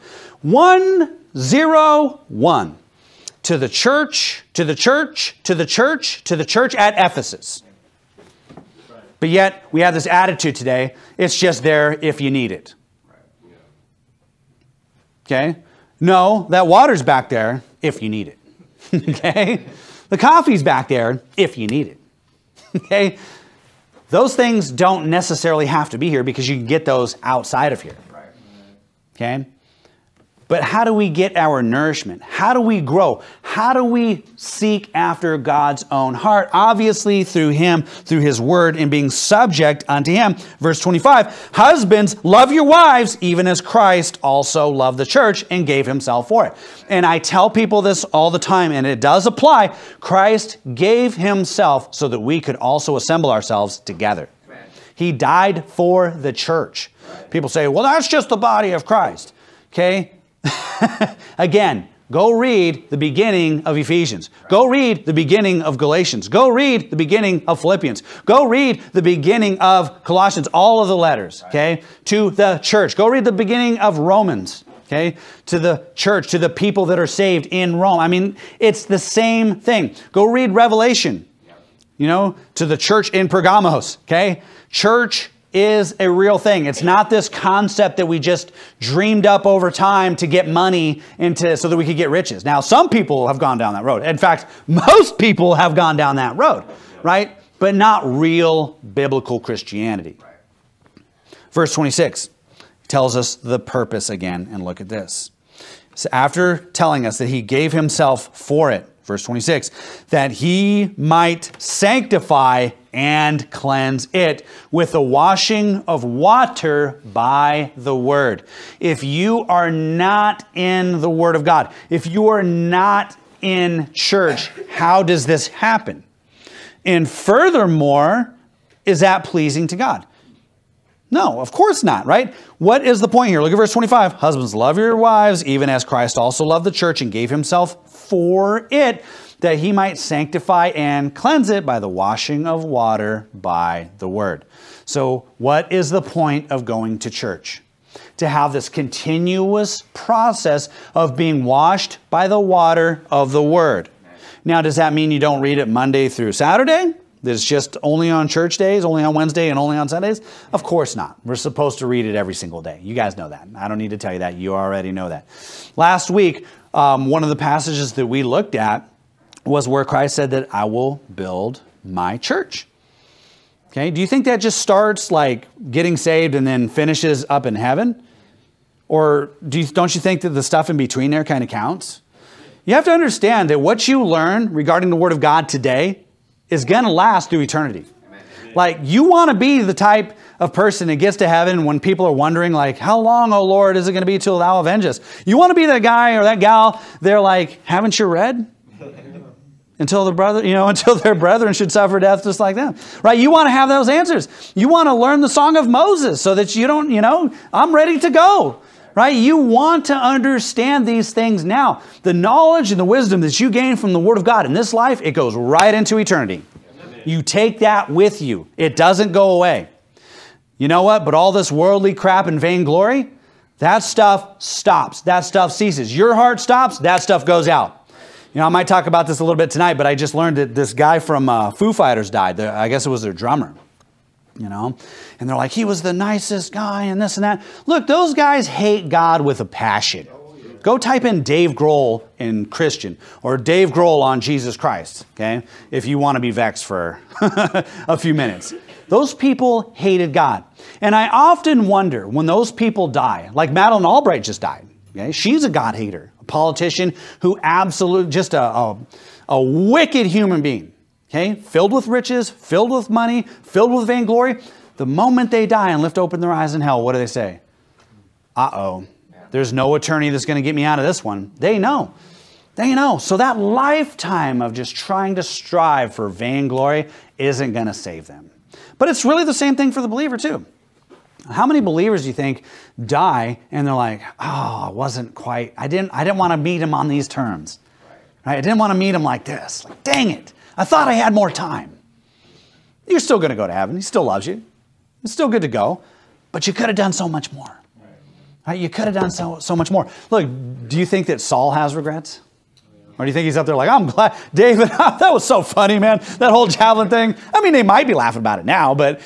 101. To the church, to the church, to the church, to the church at Ephesus. Right. But yet, we have this attitude today, it's just there if you need it. Right. Yeah. Okay? No, that water's back there if you need it. Okay? The coffee's back there if you need it. Okay? Those things don't necessarily have to be here because you can get those outside of here. Okay? But how do we get our nourishment? How do we grow? How do we seek after God's own heart? Obviously through him, through his word, and being subject unto him. Verse 25, "Husbands, love your wives, even as Christ also loved the church and gave himself for it." And I tell people this all the time, and it does apply. Christ gave himself so that we could also assemble ourselves together. He died for the church. People say, well, that's just the body of Christ. Okay? Again, go read the beginning of Ephesians. Go read the beginning of Galatians. Go read the beginning of Philippians. Go read the beginning of Colossians, all of the letters, okay, to the church. Go read the beginning of Romans, okay, to the church, to the people that are saved in Rome. It's the same thing. Go read Revelation, to the church in Pergamos, okay? Church is a real thing. It's not this concept that we just dreamed up over time to get money so that we could get riches. Now, some people have gone down that road. In fact, most people have gone down that road, right? But not real biblical Christianity. Verse 26 tells us the purpose again, and look at this. So after telling us that he gave himself for it, verse 26, that he might sanctify and cleanse it with the washing of water by the word. If you are not in the word of God, if you are not in church, how does this happen? And furthermore, is that pleasing to God? No, of course not, right? What is the point here? Look at verse 25. Husbands, love your wives, even as Christ also loved the church and gave himself for it, that he might sanctify and cleanse it by the washing of water by the word. So what is the point of going to church? To have this continuous process of being washed by the water of the word. Now, does that mean you don't read it Monday through Saturday? That it's just only on church days, only on Wednesday, and only on Sundays? Of course not. We're supposed to read it every single day. You guys know that. I don't need to tell you that. You already know that. Last week, one of the passages that we looked at was where Christ said that I will build my church. Okay, do you think that just starts like getting saved and then finishes up in heaven? Or don't you think that the stuff in between there kind of counts? You have to understand that what you learn regarding the Word of God today is going to last through eternity. Like, you want to be the type of person that gets to heaven when people are wondering, like, how long, oh Lord, is it going to be till thou avenge us? You want to be that guy or that gal, they're like, haven't you read? Until their brethren should suffer death just like them. Right? You want to have those answers. You want to learn the song of Moses so that you don't, I'm ready to go. Right? You want to understand these things now. The knowledge and the wisdom that you gain from the Word of God in this life, it goes right into eternity. You take that with you. It doesn't go away. You know what? But all this worldly crap and vainglory, that stuff stops. That stuff ceases. Your heart stops. That stuff goes out. I might talk about this a little bit tonight, but I just learned that this guy from Foo Fighters died. I guess it was their drummer. And they're like, he was the nicest guy and this and that. Look, those guys hate God with a passion. Go type in Dave Grohl in Christian or Dave Grohl on Jesus Christ, okay? If you want to be vexed for a few minutes. Those people hated God. And I often wonder when those people die, like Madeleine Albright just died. Okay? She's a God hater, a politician who absolutely, just a wicked human being. Okay, filled with riches, filled with money, filled with vainglory. The moment they die and lift open their eyes in hell, what do they say? Uh-oh, there's no attorney that's going to get me out of this one. They know. They know. So that lifetime of just trying to strive for vainglory isn't going to save them. But it's really the same thing for the believer too. How many believers do you think die and they're like, oh, I didn't want to meet him on these terms. Right? I didn't want to meet him like this. Like, dang it. I thought I had more time. You're still going to go to heaven. He still loves you. It's still good to go. But you could have done so much more. Right? You could have done so much more. Look, do you think that Saul has regrets? Or do you think he's up there like, I'm glad, David, that was so funny, man. That whole javelin thing. I mean, they might be laughing about it now, but,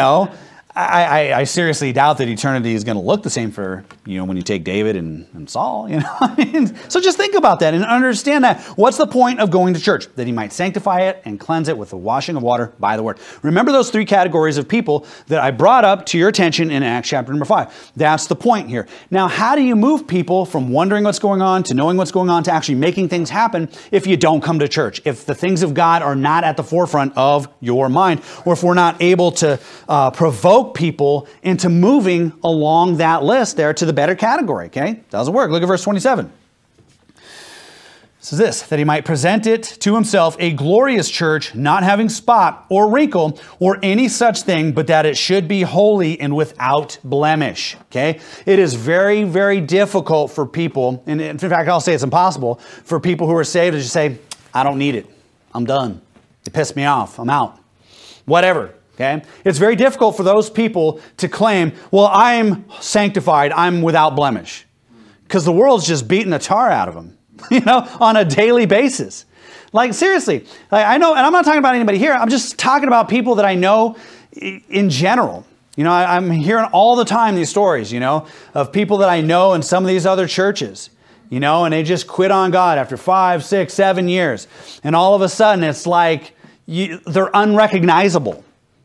I seriously doubt that eternity is going to look the same for, when you take David and Saul, So just think about that and understand that. What's the point of going to church? That he might sanctify it and cleanse it with the washing of water by the word. Remember those three categories of people that I brought up to your attention in Acts chapter number 5. That's the point here. Now, how do you move people from wondering what's going on to knowing what's going on to actually making things happen if you don't come to church? If the things of God are not at the forefront of your mind, or if we're not able to provoke people into moving along that list there to the better category, okay? Doesn't work. Look at verse 27. It says this, that he might present it to himself a glorious church, not having spot or wrinkle or any such thing, but that it should be holy and without blemish, okay? It is very, very difficult for people, and in fact, I'll say it's impossible, for people who are saved to just say, I don't need it. I'm done. It pissed me off. I'm out. Whatever. Okay? It's very difficult for those people to claim, well, I'm sanctified, I'm without blemish. Because the world's just beating the tar out of them, on a daily basis. Like, seriously, I know, and I'm not talking about anybody here, I'm just talking about people that I know in general. I'm hearing all the time these stories, of people that I know in some of these other churches, and they just quit on God after 5, 6, 7 years. And all of a sudden, it's like they're unrecognizable.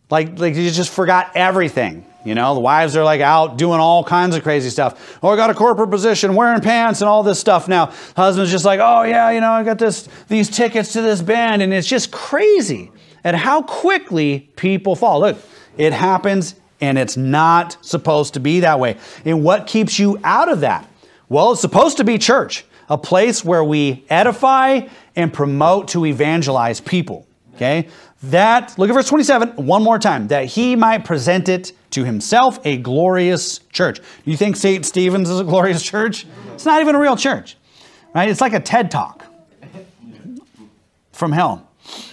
Like you just forgot everything. You know, the wives are like out doing all kinds of crazy stuff. Oh, I got a corporate position, wearing pants and all this stuff now. Husband's just like, oh yeah, you know, I got these tickets to this band, and it's just crazy at how quickly people fall. Look, it happens, and it's not supposed to be that way. And what keeps you out of that? Well, it's supposed to be church, a place where we edify and promote to evangelize people. Okay? Look at verse 27 one more time. That he might present it to himself a glorious church. Do you think St. Stephen's is a glorious church? It's not even a real church. Right? It's like a TED Talk from hell.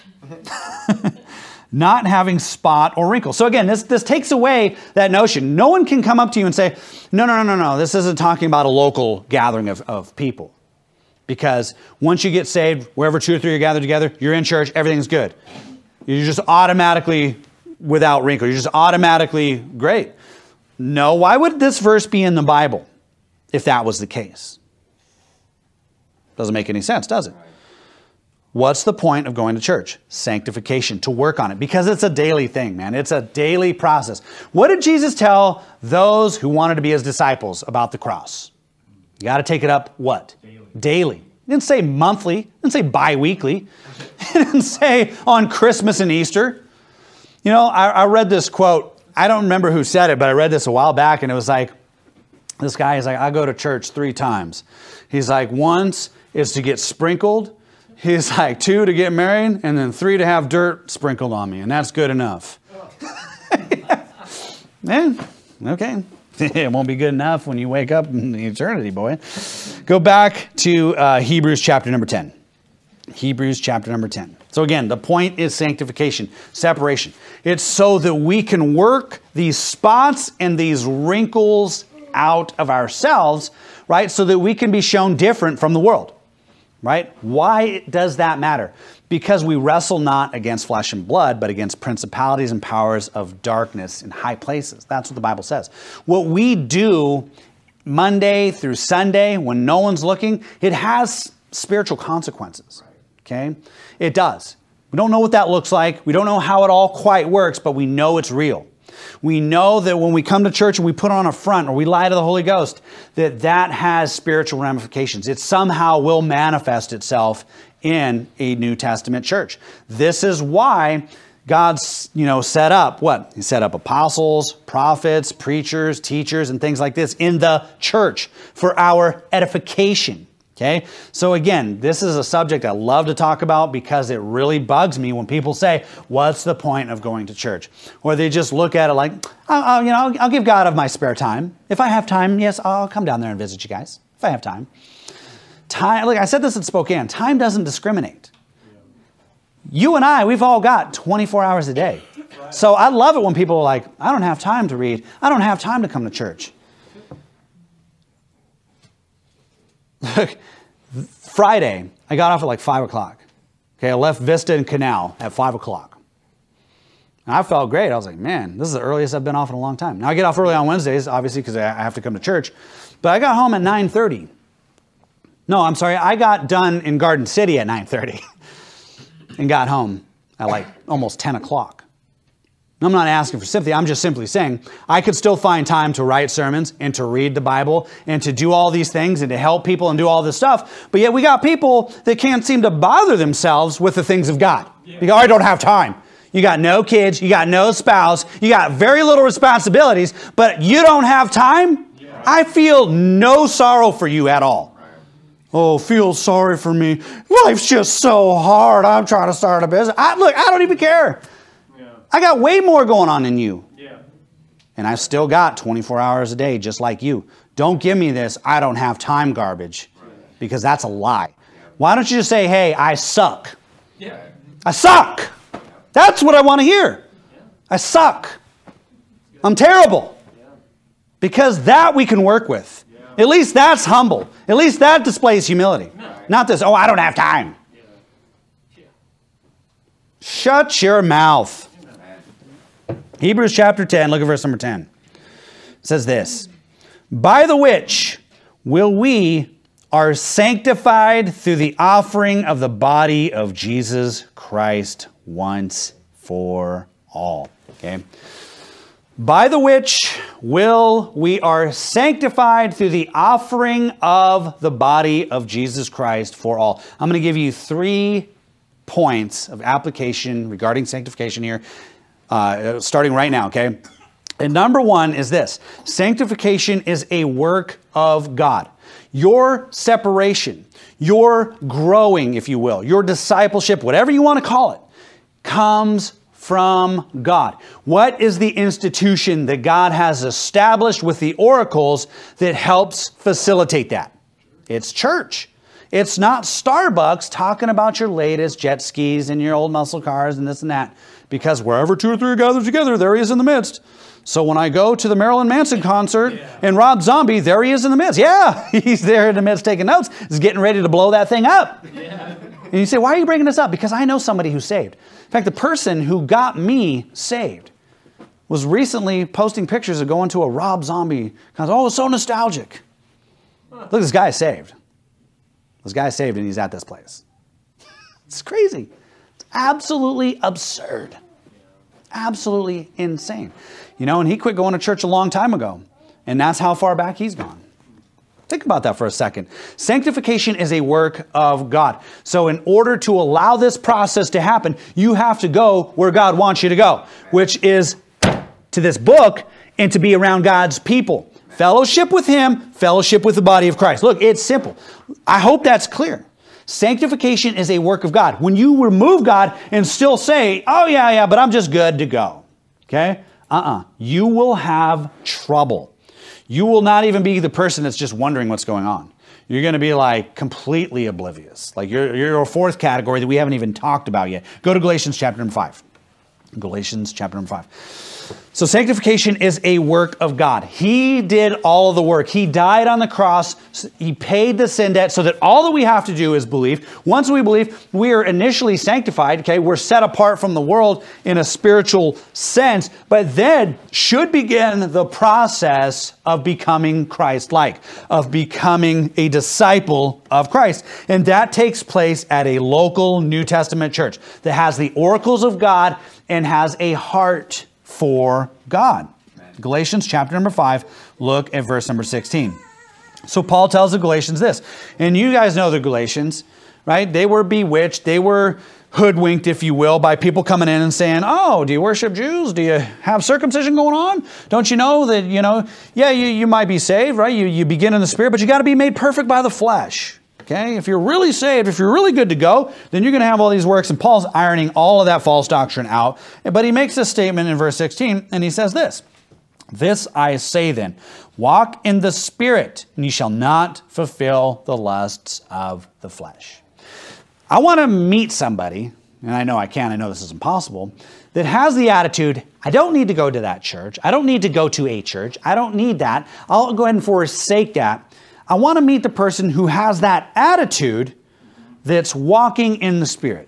Not having spot or wrinkle. So again, this takes away that notion. No one can come up to you and say, no, this isn't talking about a local gathering of people. Because once you get saved, wherever 2 or 3 are gathered together, you're in church, everything's good. You're just automatically without wrinkle. You're just automatically great. No, why would this verse be in the Bible if that was the case? Doesn't make any sense, does it? What's the point of going to church? Sanctification, to work on it. Because it's a daily thing, man. It's a daily process. What did Jesus tell those who wanted to be his disciples about the cross? You got to take it up what? Daily. He didn't say monthly. He didn't say bi-weekly. He didn't say on Christmas and Easter. You know, I read this quote. I don't remember who said it, but I read this a while back, and it was like, this guy is like, I go to church 3 times. He's like, once is to get sprinkled. He's like, 2 to get married, and then 3 to have dirt sprinkled on me, and that's good enough. Man, okay. It won't be good enough when you wake up in eternity, boy. Go back to Hebrews chapter number 10. Hebrews chapter number 10. So again, the point is sanctification, separation. It's so that we can work these spots and these wrinkles out of ourselves, right? So that we can be shown different from the world, right? Why does that matter? Because we wrestle not against flesh and blood, but against principalities and powers of darkness in high places. That's what the Bible says. What we do Monday through Sunday when no one's looking, it has spiritual consequences. Okay? It does. We don't know what that looks like. We don't know how it all quite works, but we know it's real. We know that when we come to church and we put on a front or we lie to the Holy Ghost, that has spiritual ramifications. It somehow will manifest itself in a New Testament church. This is why God's, set up what? He set up apostles, prophets, preachers, teachers, and things like this in the church for our edification. Okay? So again, this is a subject I love to talk about because it really bugs me when people say, what's the point of going to church? Or they just look at it like, I'll give God of my spare time. If I have time, yes, I'll come down there and visit you guys. If I have time. Time, like I said this at Spokane, time doesn't discriminate. You and I, we've all got 24 hours a day. So I love it when people are like, I don't have time to read. I don't have time to come to church. Look, Friday, I got off at like 5 o'clock. Okay, I left Vista and Canal at 5 o'clock. And I felt great. I was like, man, this is the earliest I've been off in a long time. Now I get off early on Wednesdays, obviously, because I have to come to church. But I got home at 9:30. No, I'm sorry. I got done in Garden City at 9:30 and got home at like almost 10 o'clock. I'm not asking for sympathy. I'm just simply saying I could still find time to write sermons and to read the Bible and to do all these things and to help people and do all this stuff. But yet we got people that can't seem to bother themselves with the things of God. You go, I don't have time. You got no kids. You got no spouse. You got very little responsibilities, but you don't have time? I feel no sorrow for you at all. Oh, feel sorry for me. Life's just so hard. I'm trying to start a business. Look, I don't even care. I got way more going on than you. Yeah. And I've still got 24 hours a day just like you. Don't give me this, I don't have time garbage. Because that's a lie. Why don't you just say, hey, I suck. Yeah. I suck. That's what I want to hear. I suck. I'm terrible. Because that we can work with. At least that's humble. At least that displays humility. Not this, I don't have time. Shut your mouth. Hebrews chapter 10, look at verse number 10. It says this, by the which we are sanctified through the offering of the body of Jesus Christ once for all. Okay. By the which we are sanctified through the offering of the body of Jesus Christ for all. I'm going to give you 3 points of application regarding sanctification here, starting right now, okay? And number 1 is this. Sanctification is a work of God. Your separation, your growing, if you will, your discipleship, whatever you want to call it, comes from God. What is the institution that God has established with the oracles that helps facilitate that? It's church. It's not Starbucks talking about your latest jet skis and your old muscle cars and this and that. Because wherever 2 or 3 are gathered together, there he is in the midst. So when I go to the Marilyn Manson concert and Rob Zombie, there he is in the midst. Yeah, he's there in the midst taking notes. He's getting ready to blow that thing up. Yeah. And you say, why are you bringing this up? Because I know somebody who's saved. In fact, the person who got me saved was recently posting pictures of going to a Rob Zombie concert. Oh, it's so nostalgic. Look, this guy is saved. This guy is saved and he's at this place. It's crazy. It's absolutely absurd. Absolutely insane. You know, and he quit going to church a long time ago. And that's how far back he's gone. Think about that for a second. Sanctification is a work of God. So in order to allow this process to happen, you have to go where God wants you to go, which is to this book and to be around God's people. Fellowship with Him, fellowship with the body of Christ. Look, it's simple. I hope that's clear. Sanctification is a work of God. When you remove God and still say, oh yeah, but I'm just good to go. Okay? You will have trouble. You will not even be the person that's just wondering what's going on. You're going to be like completely oblivious. Like you're a 4th category that we haven't even talked about yet. Go to Galatians chapter number 5. Galatians chapter number 5. So sanctification is a work of God. He did all of the work. He died on the cross. He paid the sin debt so that all that we have to do is believe. Once we believe, we are initially sanctified. Okay, we're set apart from the world in a spiritual sense, but then should begin the process of becoming Christ-like, of becoming a disciple of Christ. And that takes place at a local New Testament church that has the oracles of God and has a heart for God. Amen. Galatians chapter number 5, look at verse number 16. So Paul tells the Galatians this, and you guys know the Galatians, right? They were bewitched, they were hoodwinked, if you will, by people coming in and saying, oh, do you worship Jews? Do you have circumcision going on? Don't you know that, you might be saved, right? You begin in the Spirit, but you got to be made perfect by the flesh. Okay, if you're really saved, if you're really good to go, then you're going to have all these works. And Paul's ironing all of that false doctrine out. But he makes this statement in verse 16, and he says this, this I say then, walk in the Spirit, and ye shall not fulfill the lusts of the flesh. I want to meet somebody, and I know I can't, I know this is impossible, that has the attitude, I don't need to go to that church. I don't need to go to a church. I don't need that. I'll go ahead and forsake that. I want to meet the person who has that attitude that's walking in the Spirit.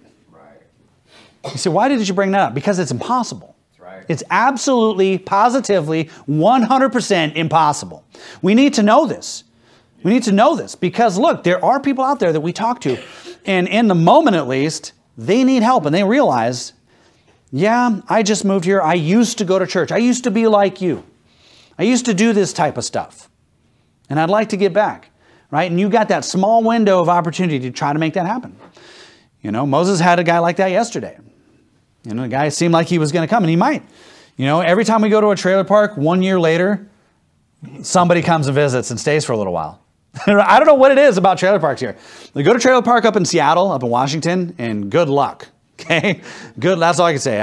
Right. You say, why did you bring that up? Because it's impossible. That's right. It's absolutely, positively, 100% impossible. We need to know this. We need to know this because, look, there are people out there that we talk to, and in the moment at least, they need help, and they realize, yeah, I just moved here. I used to go to church. I used to be like you. I used to do this type of stuff. And I'd like to get back, right? And you got that small window of opportunity to try to make that happen. You know, Moses had a guy like that yesterday. You know, the guy seemed like he was going to come, and he might. You know, every time we go to a trailer park, 1 year later, somebody comes and visits and stays for a little while. I don't know what it is about trailer parks here. We go to trailer park up in Seattle, up in Washington, and good luck, okay? Good, that's all I can say.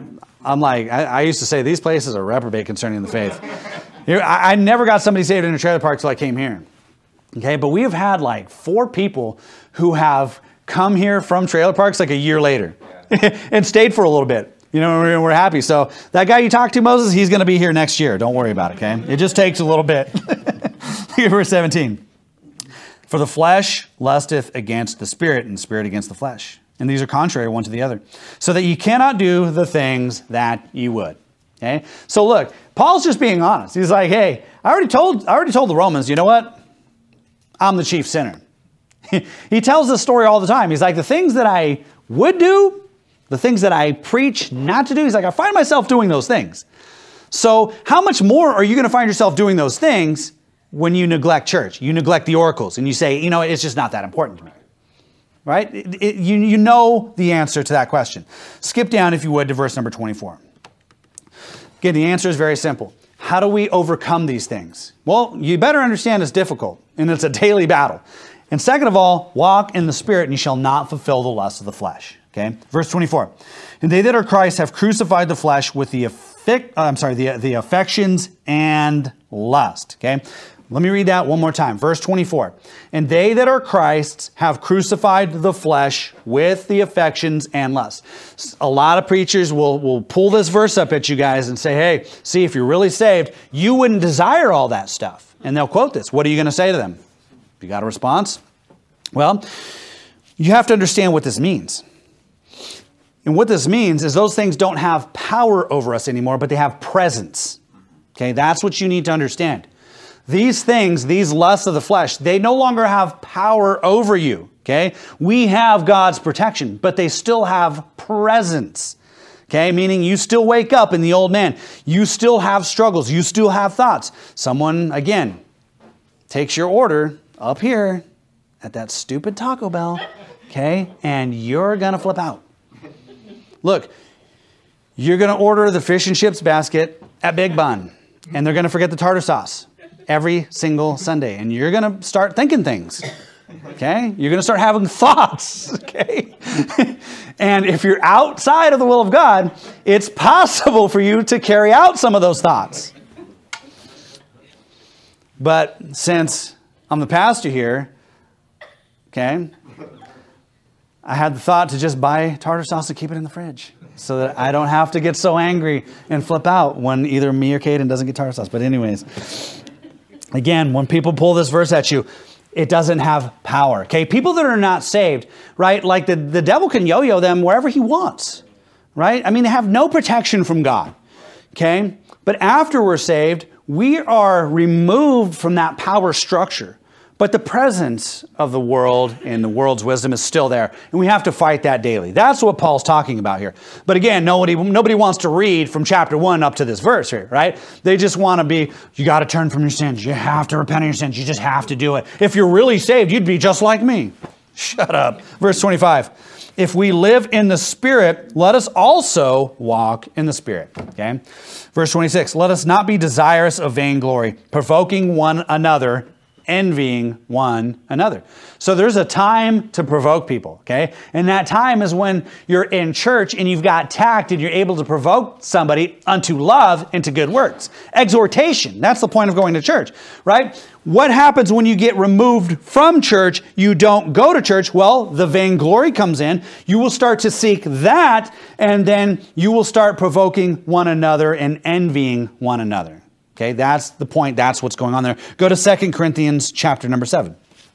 I used to say these places are reprobate concerning the faith. I never got somebody saved in a trailer park till I came here. Okay, but we have had like 4 people who have come here from trailer parks like a year later and stayed for a little bit. You know, we're happy. So that guy you talked to, Moses, he's going to be here next year. Don't worry about it, okay? It just takes a little bit. Verse 17. For the flesh lusteth against the Spirit, and the Spirit against the flesh. And these are contrary one to the other. So that you cannot do the things that you would. Okay? So look, Paul's just being honest. He's like, hey, I already told the Romans, you know what? I'm the chief sinner. He tells this story all the time. He's like, the things that I would do, The things that I preach not to do, he's like, I find myself doing those things. So how much more are you going to find yourself doing those things when you neglect church? You neglect the oracles and you say, you know, it's just not that important to me. Right? You know the answer to that question. Skip down, if you would, to verse number 24. Again, the answer is very simple. How do we overcome these things? Well, you better understand it's difficult, and it's a daily battle. And second of all, walk in the Spirit, and you shall not fulfill the lusts of the flesh. Okay? Verse 24. And they that are Christ have crucified the flesh with the affections and lust. Okay? Let me read that one more time. Verse 24. And they that are Christ's have crucified the flesh with the affections and lusts. A lot of preachers will pull this verse up at you guys and say, hey, see, if you're really saved, you wouldn't desire all that stuff. And they'll quote this. What are you going to say to them? You got a response? Well, you have to understand what this means. And what this means is those things don't have power over us anymore, but they have presence. Okay, that's what you need to understand. These things, these lusts of the flesh, they no longer have power over you, okay? We have God's protection, but they still have presence, okay? Meaning you still wake up in the old man. You still have struggles. You still have thoughts. Someone, again, takes your order up here at that stupid Taco Bell, okay? And you're going to flip out. Look, you're going to order the fish and chips basket at Big Bun, and they're going to forget the tartar sauce every single Sunday. And you're going to start thinking things, okay? You're going to start having thoughts, okay? And if you're outside of the will of God, it's possible for you to carry out some of those thoughts. But since I'm the pastor here, okay, I had the thought to just buy tartar sauce and keep it in the fridge so that I don't have to get so angry and flip out when either me or Caden doesn't get tartar sauce. But anyways, again, when people pull this verse at you, it doesn't have power. Okay, people that are not saved, right? Like the devil can yo-yo them wherever he wants, right? I mean, they have no protection from God. Okay, but after we're saved, we are removed from that power structure. But the presence of the world and the world's wisdom is still there. And we have to fight that daily. That's what Paul's talking about here. But again, nobody wants to read from chapter 1 up to this verse here, right? They just want to be, you got to turn from your sins. You have to repent of your sins. You just have to do it. If you're really saved, you'd be just like me. Shut up. Verse 25. If we live in the Spirit, let us also walk in the Spirit. Okay? Verse 26. Let us not be desirous of vainglory, provoking one another, envying one another. So there's a time to provoke people, okay? And that time is when you're in church and you've got tact and you're able to provoke somebody unto love and to good works. Exhortation, that's the point of going to church, right? What happens when you get removed from church? You don't go to church. Well, the vainglory comes in. You will start to seek that, and then you will start provoking one another and envying one another. Okay, that's the point. That's what's going on there. Go to 2 Corinthians chapter number 7.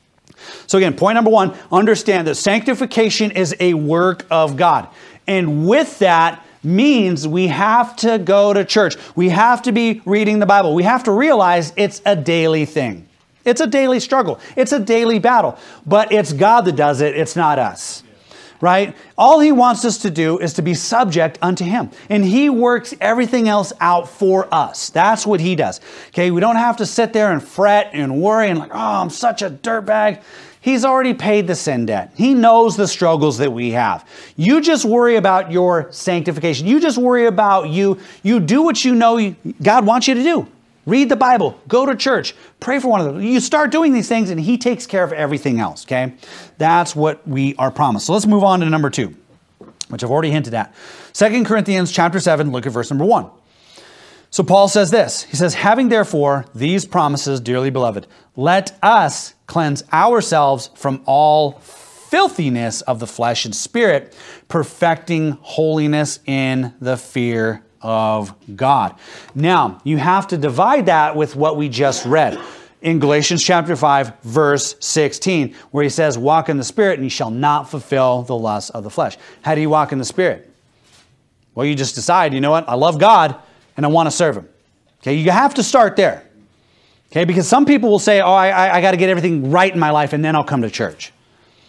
So again, point number 1, understand that sanctification is a work of God. And with that means we have to go to church. We have to be reading the Bible. We have to realize it's a daily thing. It's a daily struggle. It's a daily battle. But it's God that does it. It's not us. Right? All He wants us to do is to be subject unto Him. And He works everything else out for us. That's what He does. Okay? We don't have to sit there and fret and worry and like, oh, I'm such a dirtbag. He's already paid the sin debt. He knows the struggles that we have. You just worry about your sanctification. You just worry about you. You do what you know God wants you to do. Read the Bible. Go to church. Pray for one another. You start doing these things and He takes care of everything else, okay? That's what we are promised. So let's move on to number 2, which I've already hinted at. 2 Corinthians chapter 7, look at verse number 1. So Paul says this. He says, having therefore these promises, dearly beloved, let us cleanse ourselves from all filthiness of the flesh and spirit, perfecting holiness in the fear of God. Now, you have to divide that with what we just read in Galatians chapter 5, verse 16, where he says, walk in the Spirit and you shall not fulfill the lusts of the flesh. How do you walk in the Spirit? Well, you just decide, you know what? I love God and I want to serve Him. Okay, you have to start there. Okay, because some people will say, oh, I got to get everything right in my life and then I'll come to church.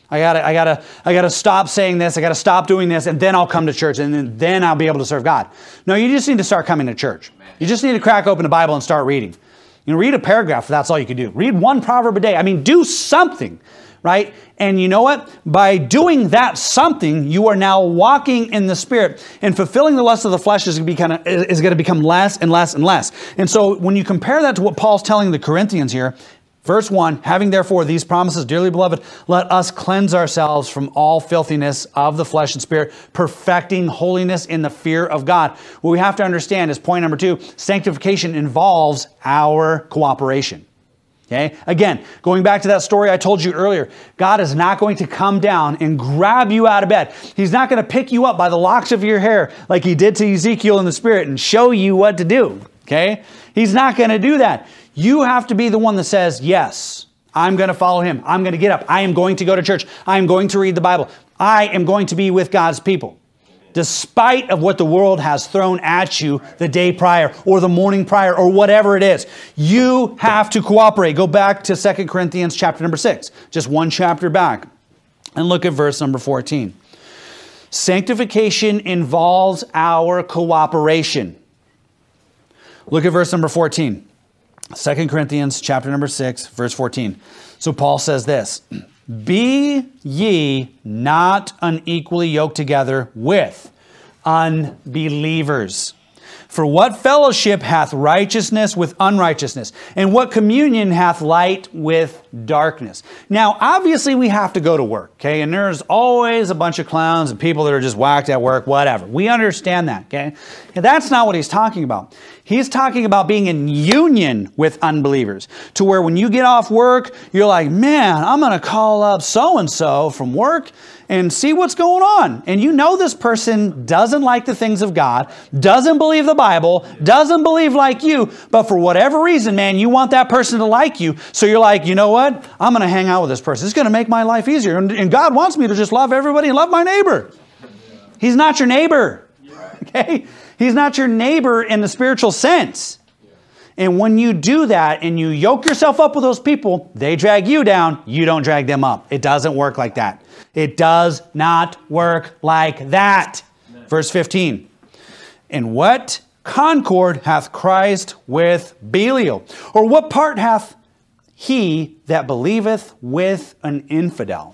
I gotta stop saying this. I gotta stop doing this, and then I'll come to church, and then I'll be able to serve God. No, you just need to start coming to church. You just need to crack open the Bible and start reading. Read a paragraph if that's all you can do. Read one proverb a day. I mean, do something, right? And you know what? By doing that something, you are now walking in the Spirit, and fulfilling the lust of the flesh is going to become less and less and less. And so when you compare that to what Paul's telling the Corinthians here, Verse 1, having therefore these promises, dearly beloved, let us cleanse ourselves from all filthiness of the flesh and spirit, perfecting holiness in the fear of God. What we have to understand is point number 2, sanctification involves our cooperation. Okay? Again, going back to that story I told you earlier, God is not going to come down and grab you out of bed. He's not going to pick you up by the locks of your hair like he did to Ezekiel in the Spirit and show you what to do. Okay? He's not going to do that. You have to be the one that says, yes, I'm going to follow him. I'm going to get up. I am going to go to church. I am going to read the Bible. I am going to be with God's people. Despite of what the world has thrown at you the day prior or the morning prior or whatever it is, you have to cooperate. Go back to 2 Corinthians chapter number 6, just one chapter back, and look at verse number 14. Sanctification involves our cooperation. Look at verse number 14. 2 Corinthians chapter number 6, verse 14. So Paul says this, be ye not unequally yoked together with unbelievers. For what fellowship hath righteousness with unrighteousness? And what communion hath light with darkness? Now, obviously, we have to go to work, okay? And there's always a bunch of clowns and people that are just whacked at work, whatever. We understand that, okay? And that's not what he's talking about. He's talking about being in union with unbelievers, to where when you get off work, you're like, man, I'm going to call up so-and-so from work and see what's going on. And you know this person doesn't like the things of God, doesn't believe the Bible, doesn't believe like you, but for whatever reason, man, you want that person to like you. So you're like, you know what? I'm going to hang out with this person. It's going to make my life easier. And God wants me to just love everybody and love my neighbor. He's not your neighbor. Okay? He's not your neighbor in the spiritual sense. And when you do that and you yoke yourself up with those people, they drag you down, you don't drag them up. It doesn't work like that. It does not work like that. Verse 15. And what concord hath Christ with Belial? Or what part hath he that believeth with an infidel?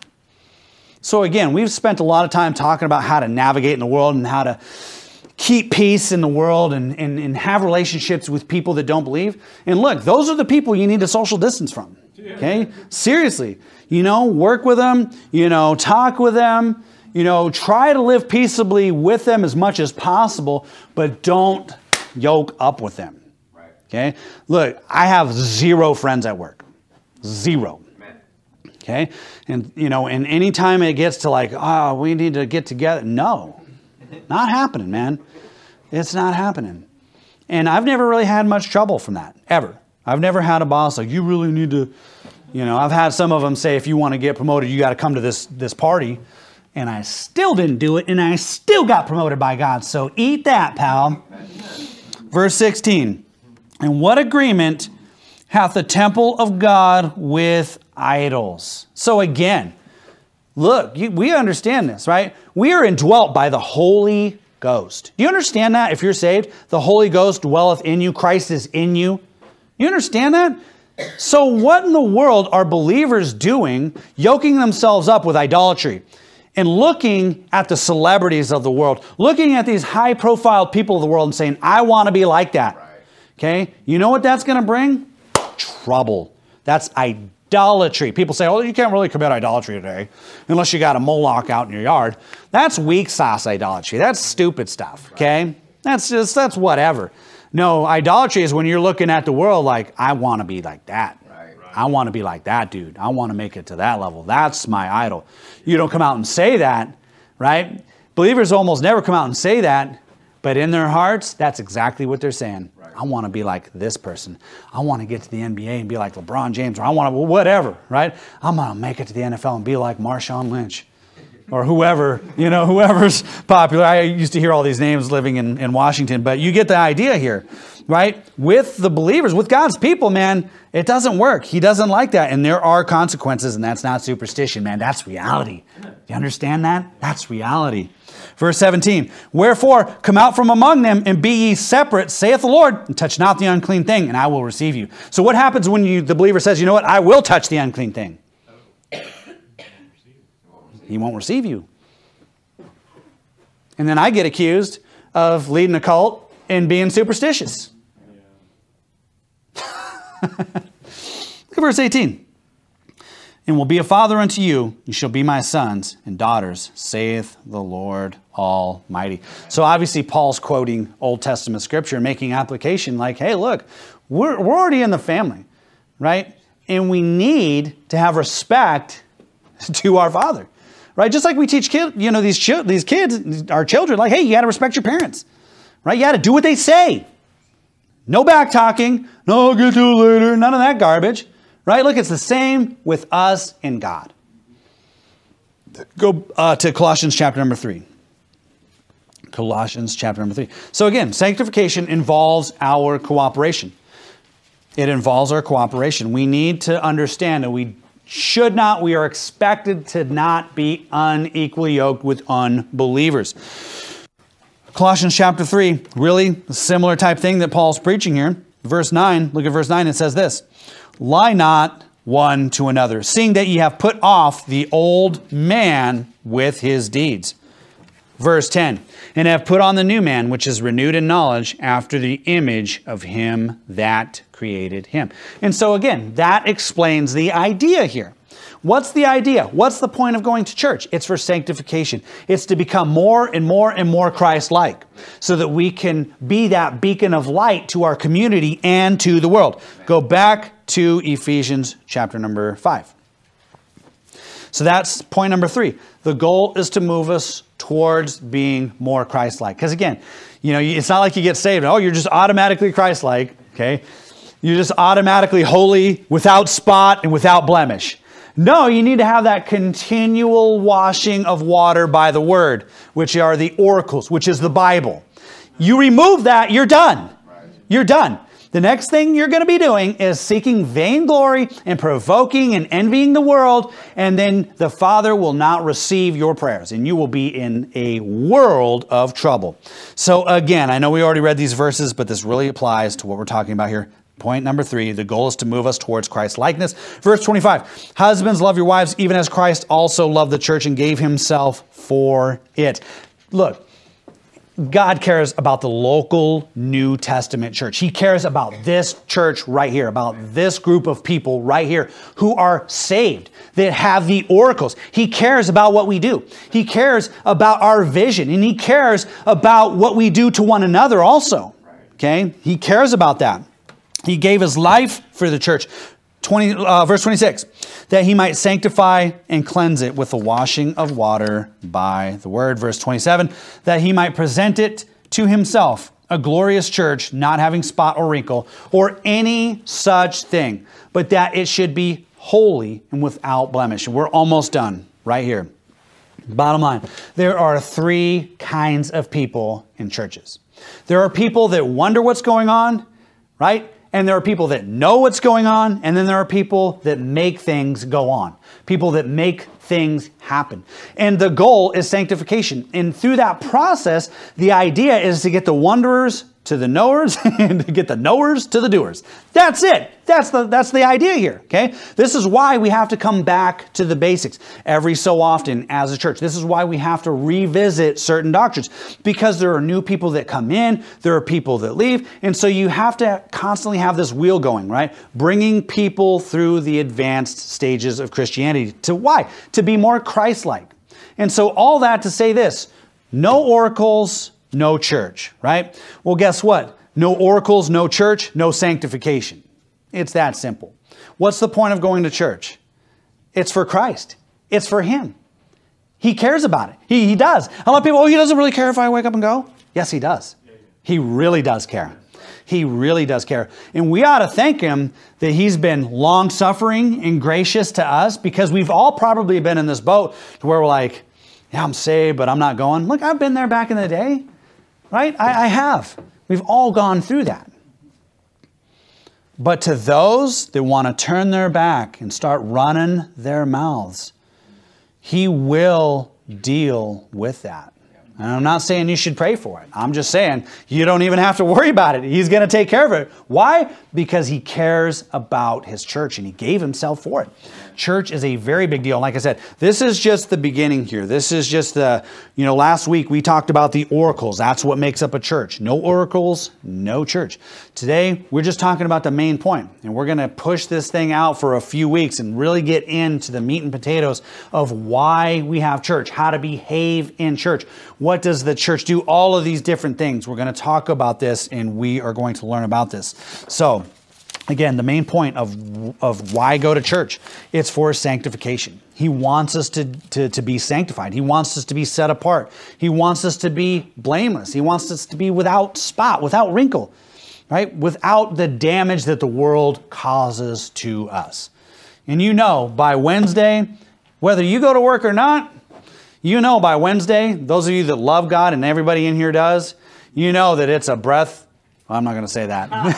So again, we've spent a lot of time talking about how to navigate in the world and how to keep peace in the world and have relationships with people that don't believe. And look, those are the people you need to social distance from. Okay? Seriously. Work with them, talk with them, try to live peaceably with them as much as possible, but don't yoke up with them. Okay? Look, I have 0 friends at work. 0. Okay? And, and anytime it gets to like, we need to get together. No. Not happening, man. It's not happening. And I've never really had much trouble from that, ever. I've never had a boss like, you really need to, I've had some of them say, if you want to get promoted, you got to come to this party. And I still didn't do it, and I still got promoted by God. So eat that, pal. Verse 16. And what agreement hath the temple of God with idols? So again, look, we understand this, right? We are indwelt by the Holy Ghost. Do you understand that? If you're saved, the Holy Ghost dwelleth in you. Christ is in you. You understand that? So what in the world are believers doing, yoking themselves up with idolatry and looking at the celebrities of the world, looking at these high-profile people of the world and saying, I want to be like that. Okay? You know what that's going to bring? Trouble. That's idolatry. People say, you can't really commit idolatry today unless you got a Moloch out in your yard. That's weak sauce idolatry. That's stupid stuff, okay? That's whatever. No, idolatry is when you're looking at the world like, I want to be like that. I want to be like that dude. I want to make it to that level. That's my idol. You don't come out and say that, right? Believers almost never come out and say that, but in their hearts, that's exactly what they're saying. I want to be like this person. I want to get to the NBA and be like LeBron James, or I want to, whatever, right? I'm going to make it to the NFL and be like Marshawn Lynch. or whoever, whoever's popular. I used to hear all these names living in Washington, but you get the idea here, right? With the believers, with God's people, man, it doesn't work. He doesn't like that. And there are consequences, and that's not superstition, man. That's reality. You understand that? That's reality. Verse 17, wherefore come out from among them and be ye separate, saith the Lord, and touch not the unclean thing, and I will receive you. So what happens when the believer says, you know what, I will touch the unclean thing? He won't receive you. And then I get accused of leading a cult and being superstitious. Look at verse 18. And will be a father unto you, you shall be my sons and daughters, saith the Lord Almighty. So obviously Paul's quoting Old Testament scripture and making application like, hey, look, we're already in the family, right? And we need to have respect to our father, right? Just like we teach these kids, our children, like, hey, you got to respect your parents, right? You got to do what they say. No back talking. No, I'll get to it later. None of that garbage. Right? Look, it's the same with us and God. Go to Colossians chapter number 3. Colossians chapter number 3. So again, sanctification involves our cooperation. It involves our cooperation. We need to understand that we are expected to not be unequally yoked with unbelievers. Colossians chapter 3, really a similar type thing that Paul's preaching here. Verse 9, look at verse 9, it says this. Lie not one to another, seeing that ye have put off the old man with his deeds. Verse 10, and have put on the new man, which is renewed in knowledge after the image of him that created him. And so again, that explains the idea here. What's the idea? What's the point of going to church? It's for sanctification. It's to become more and more and more Christ-like so that we can be that beacon of light to our community and to the world. Go back to Ephesians chapter number 5. So that's point number 3. The goal is to move us towards being more Christ-like. Because again, it's not like you get saved. Oh, you're just automatically Christ-like. Okay? You're just automatically holy, without spot, and without blemish. No, you need to have that continual washing of water by the Word, which are the oracles, which is the Bible. You remove that, you're done. You're done. The next thing you're going to be doing is seeking vainglory and provoking and envying the world, and then the Father will not receive your prayers, and you will be in a world of trouble. So again, I know we already read these verses, but this really applies to what we're talking about here. Point number 3, the goal is to move us towards Christ's likeness. Verse 25, husbands, love your wives, even as Christ also loved the church and gave himself for it. Look, God cares about the local New Testament church. He cares about this church right here, about this group of people right here who are saved, that have the oracles. He cares about what we do. He cares about our vision, and he cares about what we do to one another also. Okay? He cares about that. He gave his life for the church. Verse 26, that he might sanctify and cleanse it with the washing of water by the word. Verse 27, that he might present it to himself, a glorious church, not having spot or wrinkle or any such thing, but that it should be holy and without blemish. We're almost done right here. Bottom line, there are 3 kinds of people in churches. There are people that wonder what's going on, right? And there are people that know what's going on, and then there are people that make things go on. People that make things happen. And the goal is sanctification. And through that process, the idea is to get the wanderers to the knowers and to get the knowers to the doers. That's it. That's the idea here, okay? This is why we have to come back to the basics every so often as a church. This is why we have to revisit certain doctrines, because there are new people that come in, there are people that leave, and so you have to constantly have this wheel going, right? Bringing people through the advanced stages of Christianity. To why? To be more Christ-like. And so all that to say this, no oracles, no church, right? Well, guess what? No oracles, no church, no sanctification. It's that simple. What's the point of going to church? It's for Christ. It's for Him. He cares about it. He does. A lot of people, He doesn't really care if I wake up and go. Yes, He does. He really does care. He really does care. And we ought to thank Him that He's been long-suffering and gracious to us, because we've all probably been in this boat to where we're like, Yeah, I'm saved, but I'm not going. Look, I've been there back in the day, right? I have. We've all gone through that. But to those that want to turn their back and start running their mouths, He will deal with that. And I'm not saying you should pray for it. I'm just saying you don't even have to worry about it. He's going to take care of it. Why? Because He cares about His church and He gave Himself for it. Church is a very big deal. Like I said, this is just the beginning here. This is just the, last week we talked about the oracles. That's what makes up a church. No oracles, no church. Today, we're just talking about the main point. And we're going to push this thing out for a few weeks and really get into the meat and potatoes of why we have church, how to behave in church. What does the church do? All of these different things. We're going to talk about this and we are going to learn about this. So, again, the main point of why go to church, it's for sanctification. He wants us to be sanctified. He wants us to be set apart. He wants us to be blameless. He wants us to be without spot, without wrinkle, right? Without the damage that the world causes to us. And by Wednesday, whether you go to work or not, by Wednesday, those of you that love God and everybody in here does, that it's a breath. Well, I'm not going to say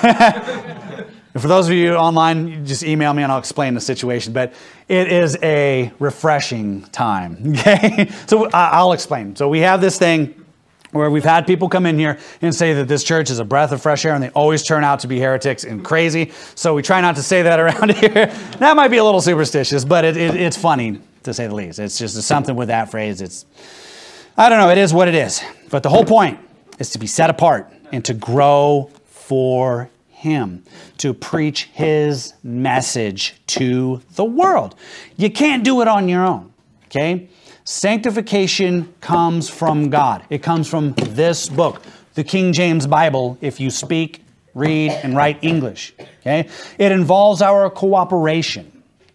that. For those of you online, you just email me and I'll explain the situation. But it is a refreshing time. Okay, so I'll explain. So we have this thing where we've had people come in here and say that this church is a breath of fresh air, and they always turn out to be heretics and crazy. So we try not to say that around here. That might be a little superstitious, but it's funny to say the least. It's just something with that phrase. I don't know. It is what it is. But the whole point is to be set apart and to grow for Him, to preach His message to the world. You can't do it on your own, okay? Sanctification comes from God. It comes from this book, the King James Bible, if you speak, read, and write English, okay? It involves our cooperation,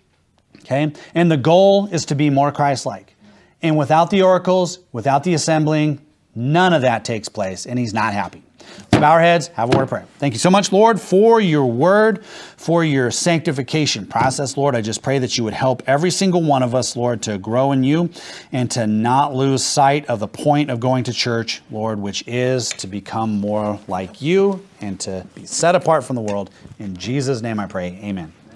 okay? And the goal is to be more Christ-like. And without the oracles, without the assembling, none of that takes place, and He's not happy. Let's bow our heads, have a word of prayer. Thank you so much, Lord, for your word, for your sanctification process, Lord. I just pray that you would help every single one of us, Lord, to grow in you and to not lose sight of the point of going to church, Lord, which is to become more like you and to be set apart from the world. In Jesus' name I pray, amen.